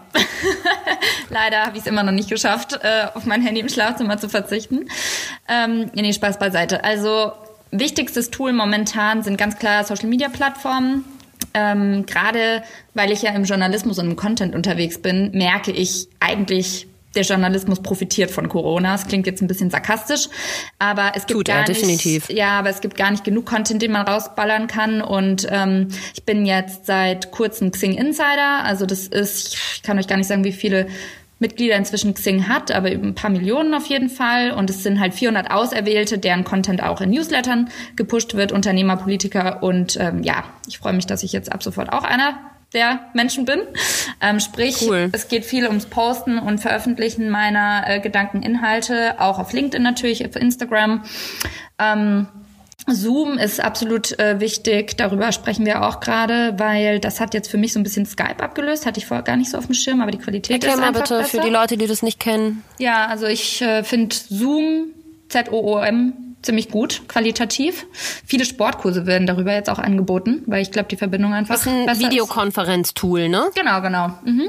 Leider habe ich es immer noch nicht geschafft, äh, auf mein Handy im Schlafzimmer zu verzichten. Ähm, nee, Spaß beiseite. Also wichtigstes Tool momentan sind ganz klar Social-Media-Plattformen. Ähm, gerade weil ich ja im Journalismus und im Content unterwegs bin, merke ich eigentlich, der Journalismus profitiert von Corona. Das klingt jetzt ein bisschen sarkastisch, aber es gibt Tut gar er, nicht, definitiv. Ja, aber es gibt gar nicht genug Content, den man rausballern kann. Und ähm, ich bin jetzt seit kurzem Xing Insider. Also das ist, ich kann euch gar nicht sagen, wie viele Mitglieder inzwischen Xing hat, aber ein paar Millionen auf jeden Fall. Und es sind halt vierhundert Auserwählte, deren Content auch in Newslettern gepusht wird, Unternehmer, Politiker. Und ähm, ja, ich freue mich, dass ich jetzt ab sofort auch einer der Menschen bin. Ähm, sprich, cool. Es geht viel ums Posten und Veröffentlichen meiner äh, Gedanken, Inhalte, auch auf LinkedIn natürlich, auf Instagram. Ähm, Zoom ist absolut äh, wichtig, darüber sprechen wir auch gerade, weil das hat jetzt für mich so ein bisschen Skype abgelöst, hatte ich vorher gar nicht so auf dem Schirm, aber die Qualität Erklär ist mal einfach bitte besser. für die Leute, die das nicht kennen. Ja, also ich äh, finde Zoom, Z O O M, ziemlich gut, qualitativ. Viele Sportkurse werden darüber jetzt auch angeboten, weil ich glaube, die Verbindung einfach Das ist ein besser Videokonferenztool, ne? ist. Genau, genau. Mhm.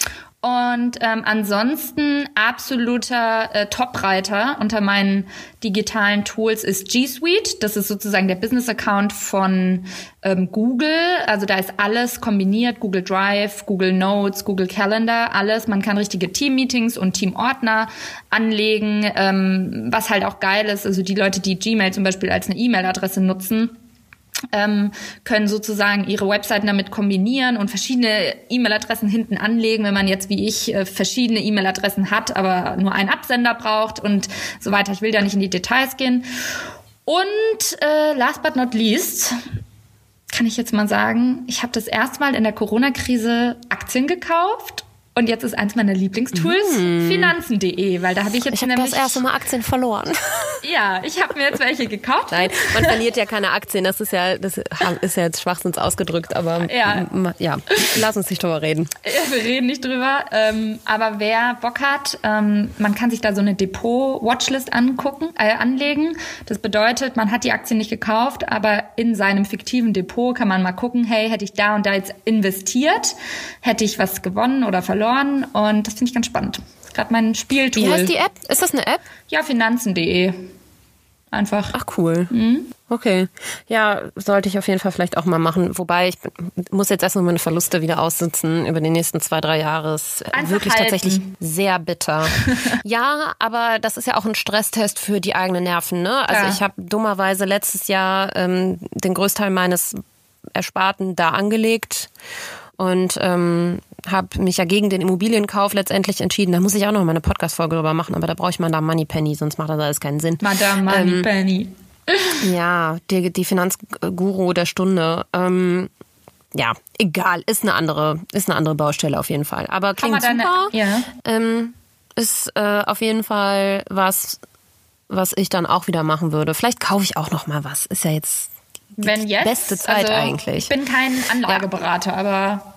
Und ähm, ansonsten absoluter äh, Top-Reiter unter meinen digitalen Tools ist G Suite. Das ist sozusagen der Business-Account von ähm, Google. Also da ist alles kombiniert. Google Drive, Google Notes, Google Calendar, alles. Man kann richtige Team-Meetings und Team-Ordner anlegen. Ähm, was halt auch geil ist, also die Leute, die Gmail zum Beispiel als eine E-Mail-Adresse nutzen, Ähm, können sozusagen ihre Webseiten damit kombinieren und verschiedene E-Mail-Adressen hinten anlegen, wenn man jetzt wie ich äh, verschiedene E-Mail-Adressen hat, aber nur einen Absender braucht und so weiter. Ich will da nicht in die Details gehen. Und äh, last but not least kann ich jetzt mal sagen, ich habe das erste Mal in der Corona-Krise Aktien gekauft. Und jetzt ist eins meiner Lieblingstools mm. Finanzen punkt de, weil da habe ich jetzt ich hab nämlich... Ich habe das erste Mal Aktien verloren. Ja, ich habe mir jetzt welche gekauft. Nein, man verliert ja keine Aktien, das ist ja, das ist ja jetzt schwachsinns ausgedrückt, aber ja, ja lass uns nicht drüber reden. Wir reden nicht drüber, ähm, aber wer Bock hat, ähm, man kann sich da so eine Depot-Watchlist angucken, äh, anlegen. Das bedeutet, man hat die Aktien nicht gekauft, aber in seinem fiktiven Depot kann man mal gucken, hey, hätte ich da und da jetzt investiert, hätte ich was gewonnen oder verloren. Und das finde ich ganz spannend. Das ist gerade mein Spieltool. Wie heißt die App? Ist das eine App? Ja, Finanzen punkt de. Einfach. Ach, cool. Mhm. Okay. Ja, sollte ich auf jeden Fall vielleicht auch mal machen. Wobei, ich muss jetzt erstmal meine Verluste wieder aussitzen über die nächsten zwei, drei Jahre. Ist wirklich halten. Tatsächlich sehr bitter. Ja, aber das ist ja auch ein Stresstest für die eigenen Nerven, ne? Also ja. Ich habe dummerweise letztes Jahr ähm, den Großteil meines Ersparten da angelegt und ähm, habe mich ja gegen den Immobilienkauf letztendlich entschieden. Da muss ich auch noch mal eine Podcast-Folge drüber machen, aber da brauche ich Madame Moneypenny, sonst macht das alles keinen Sinn. Madame Moneypenny. Ähm, ja, die, die Finanzguru der Stunde. Ähm, ja, egal, ist eine andere, ist eine andere Baustelle auf jeden Fall. Aber klingt super. Deine, ja. ähm, ist äh, auf jeden Fall was, was ich dann auch wieder machen würde. Vielleicht kaufe ich auch noch mal was. Ist ja jetzt die Wenn jetzt, beste Zeit also, eigentlich. Ich bin kein Anlageberater, ja. aber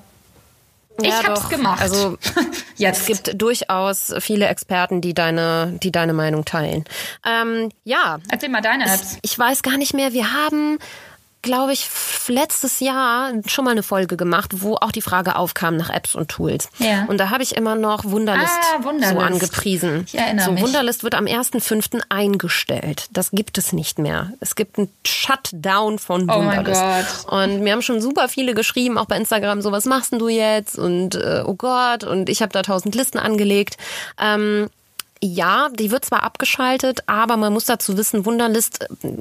ich ja, hab's doch. gemacht. Also jetzt. Es gibt durchaus viele Experten, die deine, die deine Meinung teilen. Ähm, ja. Erzähl mal deine Apps. Ich, ich weiß gar nicht mehr. Wir haben, glaube ich, letztes Jahr schon mal eine Folge gemacht, wo auch die Frage aufkam nach Apps und Tools. Ja. Und da habe ich immer noch Wunderlist, ah, Wunderlist. so angepriesen. Ich erinnere so, mich. Wunderlist wird am ersten fünften eingestellt. Das gibt es nicht mehr. Es gibt einen Shutdown von Wunderlist. Oh mein Gott. Und mir haben schon super viele geschrieben, auch bei Instagram, so, was machst denn du jetzt? Und äh, oh Gott, und ich habe da tausend Listen angelegt. Ähm, ja, die wird zwar abgeschaltet, aber man muss dazu wissen, Wunderlist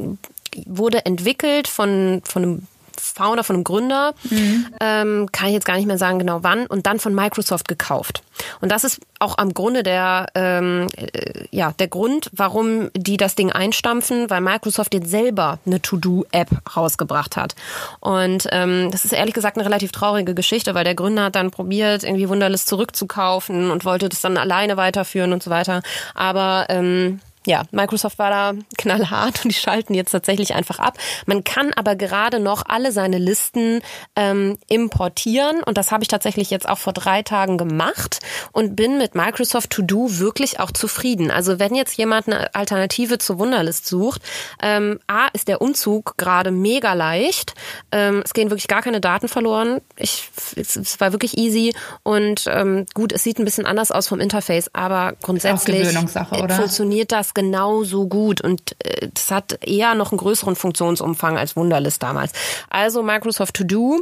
wurde entwickelt von, von einem Founder, von einem Gründer, mhm. ähm, kann ich jetzt gar nicht mehr sagen genau wann, und dann von Microsoft gekauft. Und das ist auch am Grunde der, ähm, äh, ja, der Grund, warum die das Ding einstampfen, weil Microsoft jetzt selber eine To-Do-App rausgebracht hat. Und ähm, das ist ehrlich gesagt eine relativ traurige Geschichte, weil der Gründer hat dann probiert, irgendwie Wunderlist zurückzukaufen und wollte das dann alleine weiterführen und so weiter. Aber ähm, ja, Microsoft war da knallhart und die schalten jetzt tatsächlich einfach ab. Man kann aber gerade noch alle seine Listen ähm, importieren und das habe ich tatsächlich jetzt auch vor drei Tagen gemacht und bin mit Microsoft To Do wirklich auch zufrieden. Also wenn jetzt jemand eine Alternative zur Wunderlist sucht, ähm, A, ist der Umzug gerade mega leicht. Ähm, es gehen wirklich gar keine Daten verloren. Ich, es, es war wirklich easy und ähm, gut, es sieht ein bisschen anders aus vom Interface, aber grundsätzlich funktioniert das genauso gut und es hat eher noch einen größeren Funktionsumfang als Wunderlist damals. Also Microsoft To Do.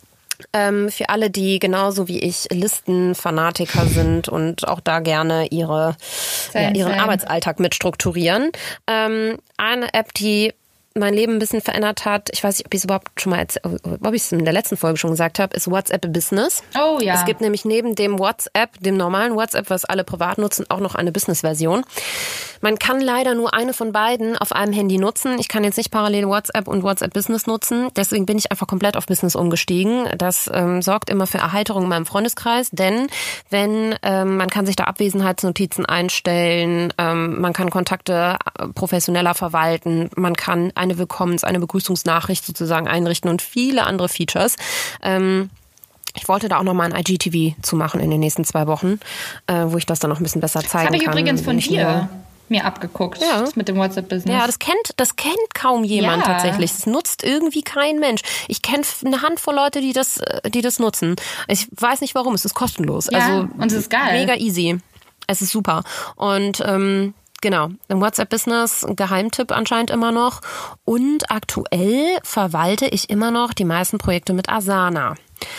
Ähm, für alle, die genauso wie ich Listenfanatiker sind und auch da gerne ihre, ja, ihren sein. Arbeitsalltag mit strukturieren. Ähm, eine App, die mein Leben ein bisschen verändert hat, ich weiß nicht, ob ich es überhaupt schon mal, ob ich es in der letzten Folge schon gesagt habe, ist WhatsApp Business. Oh ja. Es gibt nämlich neben dem WhatsApp, dem normalen WhatsApp, was alle privat nutzen, auch noch eine Business-Version. Man kann leider nur eine von beiden auf einem Handy nutzen. Ich kann jetzt nicht parallel WhatsApp und WhatsApp Business nutzen. Deswegen bin ich einfach komplett auf Business umgestiegen. Das ähm, sorgt immer für Erheiterung in meinem Freundeskreis, denn wenn ähm, man kann sich da Abwesenheitsnotizen einstellen, ähm, man kann Kontakte professioneller verwalten, man kann eine Willkommens-, eine Begrüßungsnachricht sozusagen einrichten und viele andere Features. Ähm, Ich wollte da auch noch mal ein I G T V zu machen in den nächsten zwei Wochen, äh, wo ich das dann noch ein bisschen besser zeigen kann. Das habe ich kann, übrigens von dir mir abgeguckt, ja. Das mit dem WhatsApp-Business. Ja, das kennt, das kennt kaum jemand ja. tatsächlich. Das nutzt irgendwie kein Mensch. Ich kenne eine Handvoll Leute, die das, die das nutzen. Ich weiß nicht warum, es ist kostenlos. Ja, also und es ist geil. Mega easy. Es ist super. Und ähm, genau, im WhatsApp-Business, ein Geheimtipp anscheinend immer noch. Und aktuell verwalte ich immer noch die meisten Projekte mit Asana.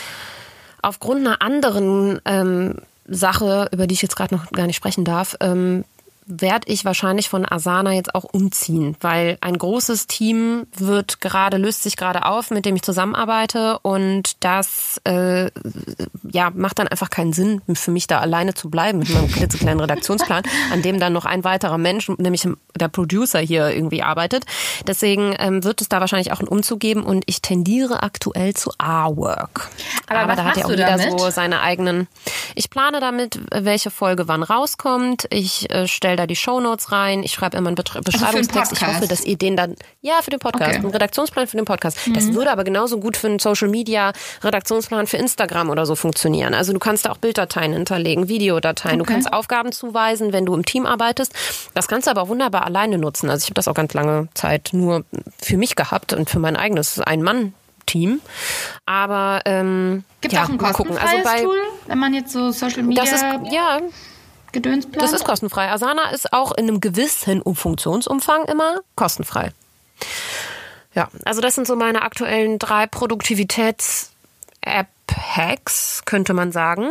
Aufgrund einer anderen ähm, Sache, über die ich jetzt gerade noch gar nicht sprechen darf, ähm, werde ich wahrscheinlich von Asana jetzt auch umziehen, weil ein großes Team wird gerade, löst sich gerade auf, mit dem ich zusammenarbeite und das äh, ja macht dann einfach keinen Sinn für mich, da alleine zu bleiben mit meinem klitzekleinen Redaktionsplan, an dem dann noch ein weiterer Mensch, nämlich der Producer hier irgendwie arbeitet. Deswegen ähm, wird es da wahrscheinlich auch einen Umzug geben und ich tendiere aktuell zu A-Work. Aber, Aber da hat ja auch jeder damit? so seine eigenen. Ich plane damit, welche Folge wann rauskommt. Ich äh, stelle da die Shownotes rein. Ich schreibe immer einen Betre- Beschreibungstext. Also ich hoffe, dass ihr den dann, ja, für den Podcast, okay. einen Redaktionsplan für den Podcast. Mhm. Das würde aber genauso gut für einen Social Media Redaktionsplan für Instagram oder so funktionieren. Also du kannst da auch Bilddateien hinterlegen, Videodateien. Okay. Du kannst Aufgaben zuweisen, wenn du im Team arbeitest. Das kannst du aber wunderbar alleine nutzen. Also ich habe das auch ganz lange Zeit nur für mich gehabt und für mein eigenes Ein-Mann-Team. Aber ähm, gibt ja, auch ein kostenfreies also bei, Tool, wenn man jetzt so Social Media das ist, ja, Gedönsplan? Das ist kostenfrei. Asana ist auch in einem gewissen Funktionsumfang immer kostenfrei. Ja, also das sind so meine aktuellen drei Produktivitäts-App-Hacks, könnte man sagen.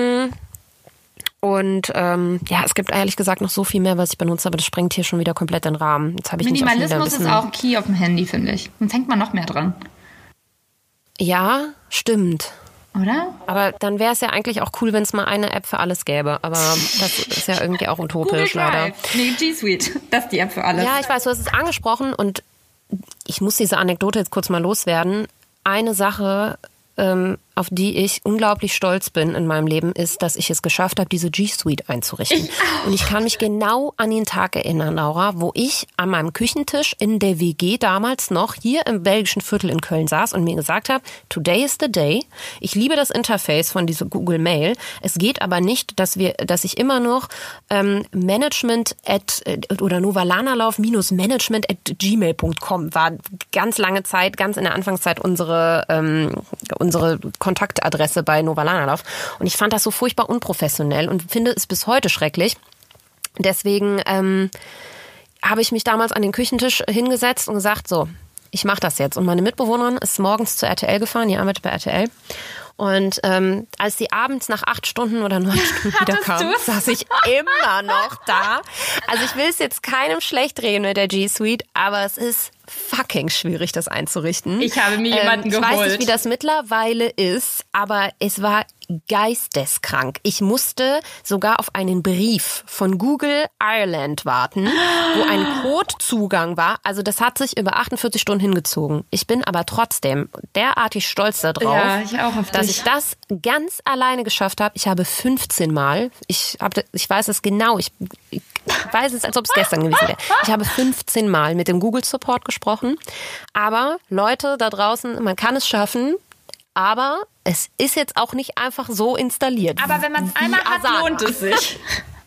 Und ähm, ja, es gibt ehrlich gesagt noch so viel mehr, was ich benutze, aber das sprengt hier schon wieder komplett den Rahmen. Jetzt habe ich Minimalismus ist auch key auf dem Handy, finde ich. Dann fängt man noch mehr dran. Ja, stimmt. Oder? Aber dann wäre es ja eigentlich auch cool, wenn es mal eine App für alles gäbe. Aber das ist ja irgendwie auch utopisch, leider. Nee, G Suite. Das ist die App für alles. Ja, ich weiß, du hast es angesprochen und ich muss diese Anekdote jetzt kurz mal loswerden. Eine Sache, ähm, auf die ich unglaublich stolz bin in meinem Leben, ist, dass ich es geschafft habe, diese G Suite einzurichten. Ich auch. Und ich kann mich genau an den Tag erinnern, Laura, wo ich an meinem Küchentisch in der W G damals noch hier im belgischen Viertel in Köln saß und mir gesagt habe, today is the day. Ich liebe das Interface von dieser Google Mail. Es geht aber nicht, dass wir, dass ich immer noch ähm, Management at oder Novalanalauf minus Management at gmail punkt com war ganz lange Zeit, ganz in der Anfangszeit unsere ähm, unsere Kontaktadresse bei Novalanalauf. Und ich fand das so furchtbar unprofessionell und finde es bis heute schrecklich. Deswegen ähm, habe ich mich damals an den Küchentisch hingesetzt und gesagt, so, ich mache das jetzt. Und meine Mitbewohnerin ist morgens zur R T L gefahren, die arbeitet bei R T L. Und ähm, als sie abends nach acht Stunden oder neun Stunden wieder kam, saß ich immer noch da. Also ich will es jetzt keinem schlecht reden mit der G Suite, aber es ist fucking schwierig, das einzurichten. Ich habe mir jemanden ähm, ich geholt. Ich weiß nicht, wie das mittlerweile ist, aber es war geisteskrank. Ich musste sogar auf einen Brief von Google Ireland warten, wo ein Codezugang war. Also das hat sich über achtundvierzig Stunden hingezogen. Ich bin aber trotzdem derartig stolz darauf, ja, ich auch auf dass dich. ich das ganz alleine geschafft habe. Ich habe fünfzehn Mal, ich, hab, ich weiß es genau, ich, ich weiß es, als ob es gestern gewesen wäre. Ich habe fünfzehn Mal mit dem Google Support gesprochen. Aber Leute da draußen, man kann es schaffen, aber es ist jetzt auch nicht einfach so installiert. Aber wenn man es einmal hat, Asana. lohnt es sich.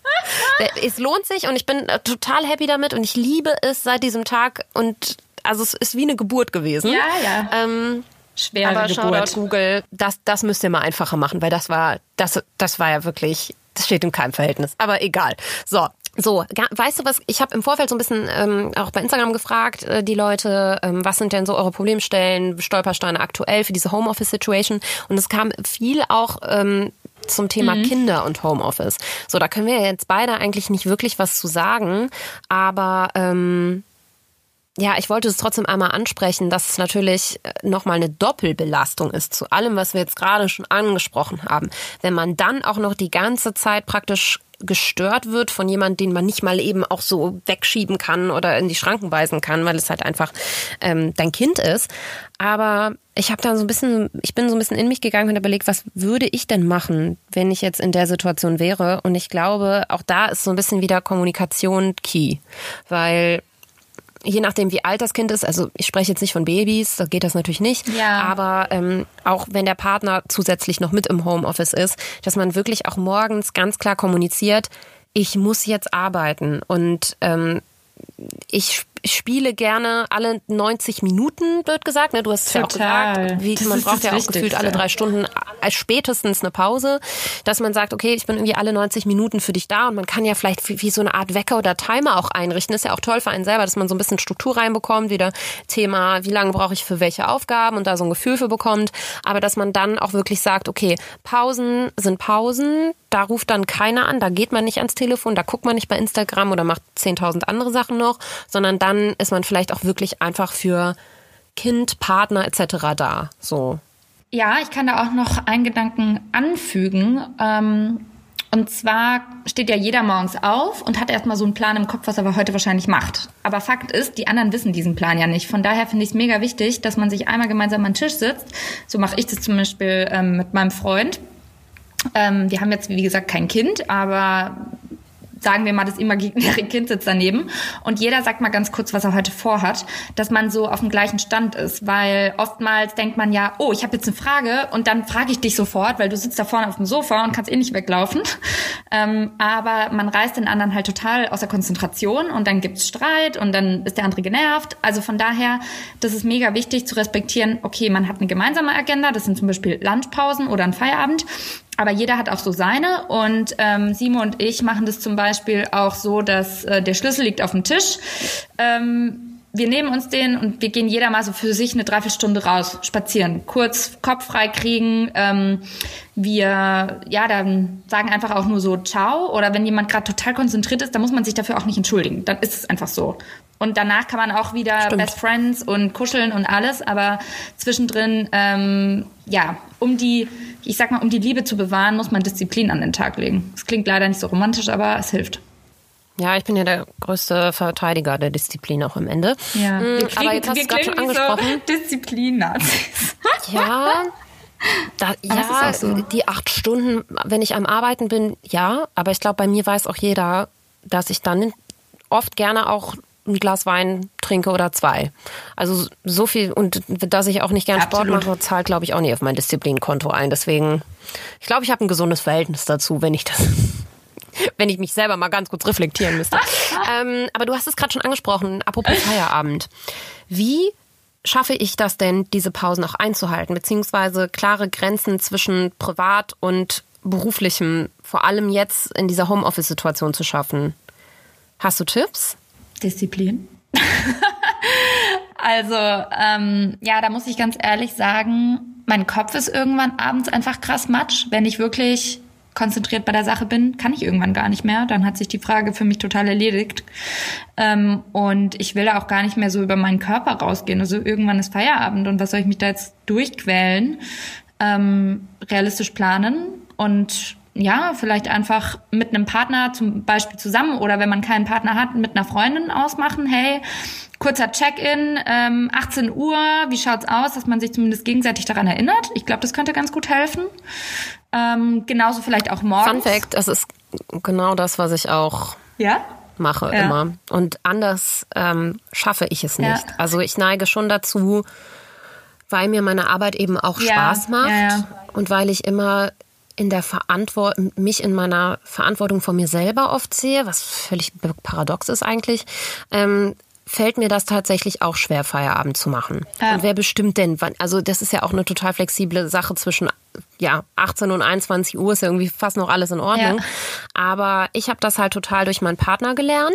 Es lohnt sich und ich bin total happy damit und ich liebe es seit diesem Tag und also es ist wie eine Geburt gewesen. Ja, ja. Ähm, Schwere aber Geburt. Shoutout Google, das, das müsst ihr mal einfacher machen, weil das war, das, das war ja wirklich, das steht in keinem Verhältnis. Aber egal. So. So, weißt du was, ich habe im Vorfeld so ein bisschen ähm, auch bei Instagram gefragt, äh, die Leute, ähm, was sind denn so eure Problemstellen, Stolpersteine aktuell für diese Homeoffice-Situation? Und es kam viel auch ähm, zum Thema mhm. Kinder und Homeoffice. So, da können wir jetzt beide eigentlich nicht wirklich was zu sagen, aber ähm, ja, ich wollte es trotzdem einmal ansprechen, dass es natürlich nochmal eine Doppelbelastung ist zu allem, was wir jetzt gerade schon angesprochen haben. Wenn man dann auch noch die ganze Zeit praktisch gestört wird von jemandem, den man nicht mal eben auch so wegschieben kann oder in die Schranken weisen kann, weil es halt einfach ähm, dein Kind ist. Aber ich habe dann so ein bisschen, ich bin so ein bisschen in mich gegangen und überlegt, was würde ich denn machen, wenn ich jetzt in der Situation wäre? Und ich glaube, auch da ist so ein bisschen wieder Kommunikation key, weil je nachdem, wie alt das Kind ist, also ich spreche jetzt nicht von Babys, da geht das natürlich nicht, ja. aber ähm, auch wenn der Partner zusätzlich noch mit im Homeoffice ist, dass man wirklich auch morgens ganz klar kommuniziert, ich muss jetzt arbeiten und ähm, ich spiele gerne alle neunzig Minuten, wird gesagt. Du hast es ja auch gesagt, wie, man braucht ja auch gefühlt alle drei Stunden spätestens eine Pause, dass man sagt, okay, ich bin irgendwie alle neunzig Minuten für dich da und man kann ja vielleicht wie, wie so eine Art Wecker oder Timer auch einrichten. Das ist ja auch toll für einen selber, dass man so ein bisschen Struktur reinbekommt, wieder Thema, wie lange brauche ich für welche Aufgaben und da so ein Gefühl für bekommt, aber dass man dann auch wirklich sagt, okay, Pausen sind Pausen, da ruft dann keiner an, da geht man nicht ans Telefon, da guckt man nicht bei Instagram oder macht zehntausend andere Sachen noch, sondern dann ist man vielleicht auch wirklich einfach für Kind, Partner et cetera da. So. Ja, ich kann da auch noch einen Gedanken anfügen. Ähm, und zwar steht ja jeder morgens auf und hat erstmal so einen Plan im Kopf, was er heute wahrscheinlich macht. Aber Fakt ist, die anderen wissen diesen Plan ja nicht. Von daher finde ich es mega wichtig, dass man sich einmal gemeinsam an den Tisch sitzt. So mache ich das zum Beispiel ähm, mit meinem Freund. Ähm, wir haben jetzt, wie gesagt, kein Kind, aber sagen wir mal, das imaginäre Kind sitzt daneben und jeder sagt mal ganz kurz, was er heute vorhat, dass man so auf dem gleichen Stand ist, weil oftmals denkt man ja, oh, ich habe jetzt eine Frage und dann frage ich dich sofort, weil du sitzt da vorne auf dem Sofa und kannst eh nicht weglaufen, ähm, aber man reißt den anderen halt total aus der Konzentration und dann gibt's Streit und dann ist der andere genervt, also von daher, das ist mega wichtig zu respektieren, okay, man hat eine gemeinsame Agenda, das sind zum Beispiel Lunchpausen oder ein Feierabend, aber jeder hat auch so seine und ähm, Simo und ich machen das zum Beispiel auch so, dass äh, der Schlüssel liegt auf dem Tisch. Ähm, wir nehmen uns den und wir gehen jeder mal so für sich eine Dreiviertelstunde raus, spazieren, kurz Kopf frei kriegen. Ähm, wir ja dann sagen einfach auch nur so Ciao oder wenn jemand gerade total konzentriert ist, dann muss man sich dafür auch nicht entschuldigen. Dann ist es einfach so. Und danach kann man auch wieder Stimmt. Best Friends und kuscheln und alles, aber zwischendrin, ähm, ja, um die, ich sag mal, um die Liebe zu bewahren, muss man Disziplin an den Tag legen. Das klingt leider nicht so romantisch, aber es hilft. Ja, ich bin ja der größte Verteidiger der Disziplin auch am Ende. Ja, wir kriegen, aber jetzt hast du es gerade schon angesprochen. So Disziplin-Nazis. Ja, da, ja so. Die acht Stunden, wenn ich am Arbeiten bin, ja, aber ich glaube, bei mir weiß auch jeder, dass ich dann oft gerne auch ein Glas Wein trinke oder zwei. Also so viel, und dass ich auch nicht gern Absolut. Sport mache, zahlt, glaube ich, auch nicht auf mein Disziplinkonto ein. Deswegen, ich glaube, ich habe ein gesundes Verhältnis dazu, wenn ich das, wenn ich mich selber mal ganz kurz reflektieren müsste. ähm, aber du hast es gerade schon angesprochen, apropos Feierabend. Wie schaffe ich das denn, diese Pausen auch einzuhalten, beziehungsweise klare Grenzen zwischen privat und beruflichem, vor allem jetzt in dieser Homeoffice-Situation zu schaffen? Hast du Tipps? Disziplin. Also, ähm, ja, da muss ich ganz ehrlich sagen, mein Kopf ist irgendwann abends einfach krass matsch. Wenn ich wirklich konzentriert bei der Sache bin, kann ich irgendwann gar nicht mehr. Dann hat sich die Frage für mich total erledigt. Ähm, und ich will da auch gar nicht mehr so über meinen Körper rausgehen. Also irgendwann ist Feierabend und was soll ich mich da jetzt durchquälen? Ähm, realistisch planen und ja, vielleicht einfach mit einem Partner zum Beispiel zusammen oder wenn man keinen Partner hat, mit einer Freundin ausmachen. Hey, kurzer Check-in, ähm, achtzehn Uhr, wie schaut's aus, dass man sich zumindest gegenseitig daran erinnert. Ich glaube, das könnte ganz gut helfen. Ähm, genauso vielleicht auch morgens. Fun Fact, das ist genau das, was ich auch Ja? mache ja. immer. Und anders ähm, schaffe ich es nicht. Ja. Also ich neige schon dazu, weil mir meine Arbeit eben auch ja. Spaß macht ja, ja. und weil ich immer in der Verantwortung, mich in meiner Verantwortung vor mir selber oft sehe, was völlig paradox ist eigentlich, ähm, fällt mir das tatsächlich auch schwer, Feierabend zu machen. Ja. Und wer bestimmt denn wann? Also das ist ja auch eine total flexible Sache zwischen ja, achtzehn und einundzwanzig Uhr ist ja irgendwie fast noch alles in Ordnung. Ja. Aber ich habe das halt total durch meinen Partner gelernt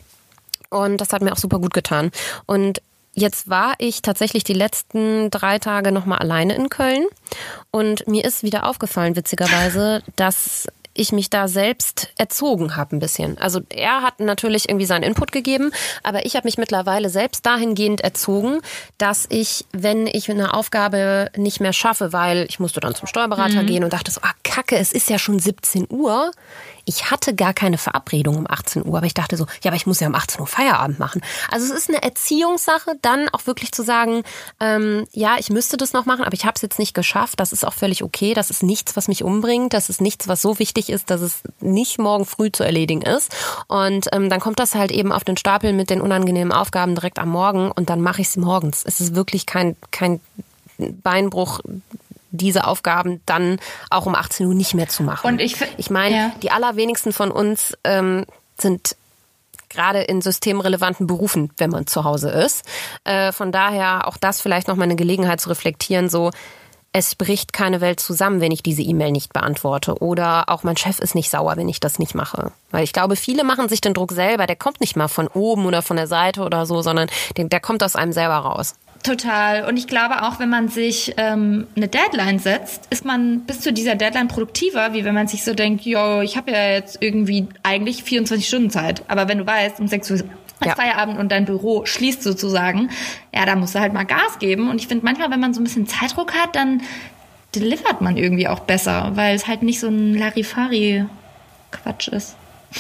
und das hat mir auch super gut getan. Und jetzt war ich tatsächlich die letzten drei Tage nochmal alleine in Köln und mir ist wieder aufgefallen, witzigerweise, dass ich mich da selbst erzogen habe ein bisschen. Also er hat natürlich irgendwie seinen Input gegeben, aber ich habe mich mittlerweile selbst dahingehend erzogen, dass ich, wenn ich eine Aufgabe nicht mehr schaffe, weil ich musste dann zum Steuerberater mhm. gehen und dachte so, ah Kacke, es ist ja schon siebzehn Uhr. Ich hatte gar keine Verabredung um achtzehn Uhr, aber ich dachte so, ja, aber ich muss ja um achtzehn Uhr Feierabend machen. Also es ist eine Erziehungssache, dann auch wirklich zu sagen, ähm, ja, ich müsste das noch machen, aber ich habe es jetzt nicht geschafft. Das ist auch völlig okay. Das ist nichts, was mich umbringt. Das ist nichts, was so wichtig ist, dass es nicht morgen früh zu erledigen ist. Und ähm, dann kommt das halt eben auf den Stapel mit den unangenehmen Aufgaben direkt am Morgen und dann mache ich es morgens. Es ist wirklich kein, kein Beinbruch, diese Aufgaben dann auch um achtzehn Uhr nicht mehr zu machen. Und ich, ich meine, ja. die allerwenigsten von uns ähm, sind gerade in systemrelevanten Berufen, wenn man zu Hause ist. Äh, von daher auch das vielleicht noch mal eine Gelegenheit zu reflektieren, so es bricht keine Welt zusammen, wenn ich diese E-Mail nicht beantworte. Oder auch mein Chef ist nicht sauer, wenn ich das nicht mache. Weil ich glaube, viele machen sich den Druck selber, der kommt nicht mal von oben oder von der Seite oder so, sondern der, der kommt aus einem selber raus. Total. Und ich glaube auch, wenn man sich ähm, eine Deadline setzt, ist man bis zu dieser Deadline produktiver, wie wenn man sich so denkt, yo, ich habe ja jetzt irgendwie eigentlich vierundzwanzig Stunden Zeit. Aber wenn du weißt, um sechs Uhr ist ja. Feierabend und dein Büro schließt sozusagen, ja, da musst du halt mal Gas geben. Und ich finde manchmal, wenn man so ein bisschen Zeitdruck hat, dann delivert man irgendwie auch besser, weil es halt nicht so ein Larifari-Quatsch ist.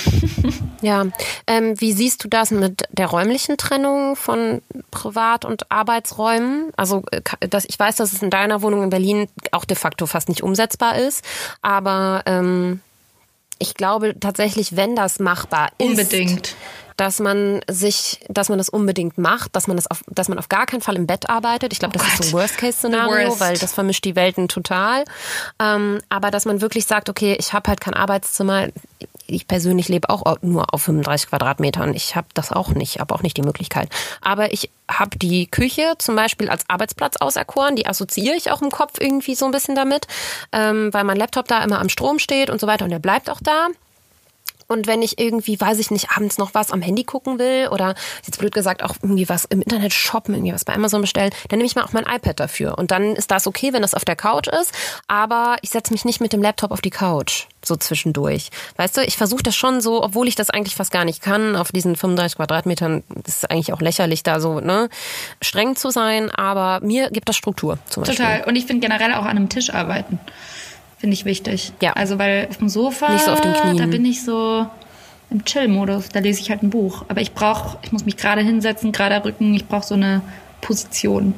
Ja, ähm, wie siehst du das mit der räumlichen Trennung von Privat- und Arbeitsräumen? Also das, ich weiß, dass es in deiner Wohnung in Berlin auch de facto fast nicht umsetzbar ist, aber ähm, ich glaube tatsächlich, wenn das machbar ist, unbedingt, dass man sich, dass man das unbedingt macht, dass man das auf, dass man auf gar keinen Fall im Bett arbeitet. Ich glaube, oh das Gott. ist so ein Worst-Case-Szenario, Worst. weil das vermischt die Welten total. Ähm, aber dass man wirklich sagt, okay, ich habe halt kein Arbeitszimmer. Ich persönlich lebe auch nur auf fünfunddreißig Quadratmetern. Ich habe das auch nicht, habe auch nicht die Möglichkeit. Aber ich habe die Küche zum Beispiel als Arbeitsplatz auserkoren. Die assoziiere ich auch im Kopf irgendwie so ein bisschen damit, ähm, weil mein Laptop da immer am Strom steht und so weiter und der bleibt auch da. Und wenn ich irgendwie, weiß ich nicht, abends noch was am Handy gucken will oder jetzt blöd gesagt auch irgendwie was im Internet shoppen, irgendwie was bei Amazon bestellen, dann nehme ich mal auch mein iPad dafür. Und dann ist das okay, wenn das auf der Couch ist, aber ich setze mich nicht mit dem Laptop auf die Couch, so zwischendurch. Weißt du, ich versuche das schon so, obwohl ich das eigentlich fast gar nicht kann, auf diesen fünfunddreißig Quadratmetern, das ist eigentlich auch lächerlich, da so ne streng zu sein, aber mir gibt das Struktur zum Beispiel. Total. Und ich finde generell auch an einem Tisch arbeiten. Finde ich wichtig. Ja. Also, weil auf dem Sofa, nicht so auf den Knien. Da bin ich so im Chill-Modus. Da lese ich halt ein Buch. Aber ich brauche, ich muss mich gerade hinsetzen, gerade Rücken. Ich brauche so eine Position.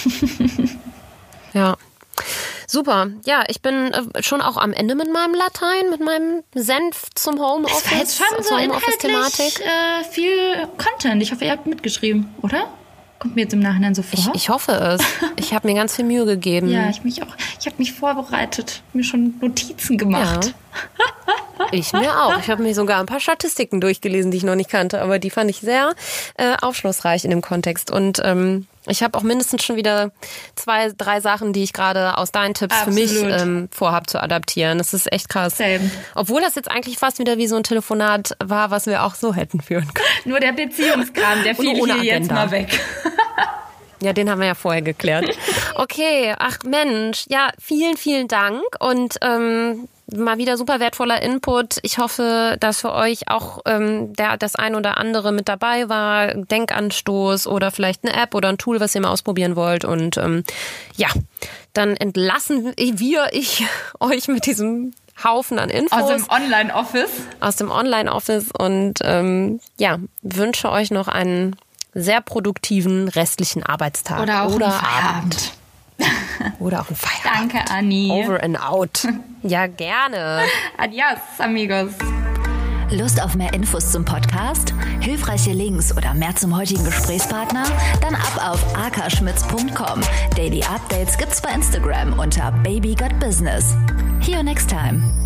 Ja. Super. Ja, ich bin schon auch am Ende mit meinem Latein, mit meinem Senf zum Homeoffice. Das war jetzt schon so inhaltlich äh, viel Content. Ich hoffe, ihr habt mitgeschrieben, oder? Kommt mir jetzt im Nachhinein so vor. Ich, ich hoffe es. Ich habe mir ganz viel Mühe gegeben. Ja, ich mich auch. Ich habe mich vorbereitet, mir schon Notizen gemacht. Ja. Ich mir auch. Ich habe mir sogar ein paar Statistiken durchgelesen, die ich noch nicht kannte, aber die fand ich sehr äh, aufschlussreich in dem Kontext. Und ähm, ich habe auch mindestens schon wieder zwei, drei Sachen, die ich gerade aus deinen Tipps Absolut. für mich ähm, vorhabe zu adaptieren. Das ist echt krass. Same. Obwohl das jetzt eigentlich fast wieder wie so ein Telefonat war, was wir auch so hätten führen können. Nur der Beziehungskram, der fiel hier jetzt mal weg. Ja, den haben wir ja vorher geklärt. Okay, ach Mensch, ja, vielen, vielen Dank und ähm, mal wieder super wertvoller Input. Ich hoffe, dass für euch auch ähm, der, das ein oder andere mit dabei war, Denkanstoß oder vielleicht eine App oder ein Tool, was ihr mal ausprobieren wollt. Und ähm, ja, dann entlassen wir, ich, euch mit diesem Haufen an Infos. Aus dem Online-Office. Aus dem Online-Office und ähm, ja, wünsche euch noch einen sehr produktiven restlichen Arbeitstag. Oder auch oder einen Feierabend. Oder auch einen Feierabend. Danke, Anni. Over and out. Ja, gerne. Adios, amigos. Lust auf mehr Infos zum Podcast? Hilfreiche Links oder mehr zum heutigen Gesprächspartner? Dann ab auf akaschmitz punkt com. Daily Updates gibt's bei Instagram unter Baby Got Business. See you next time.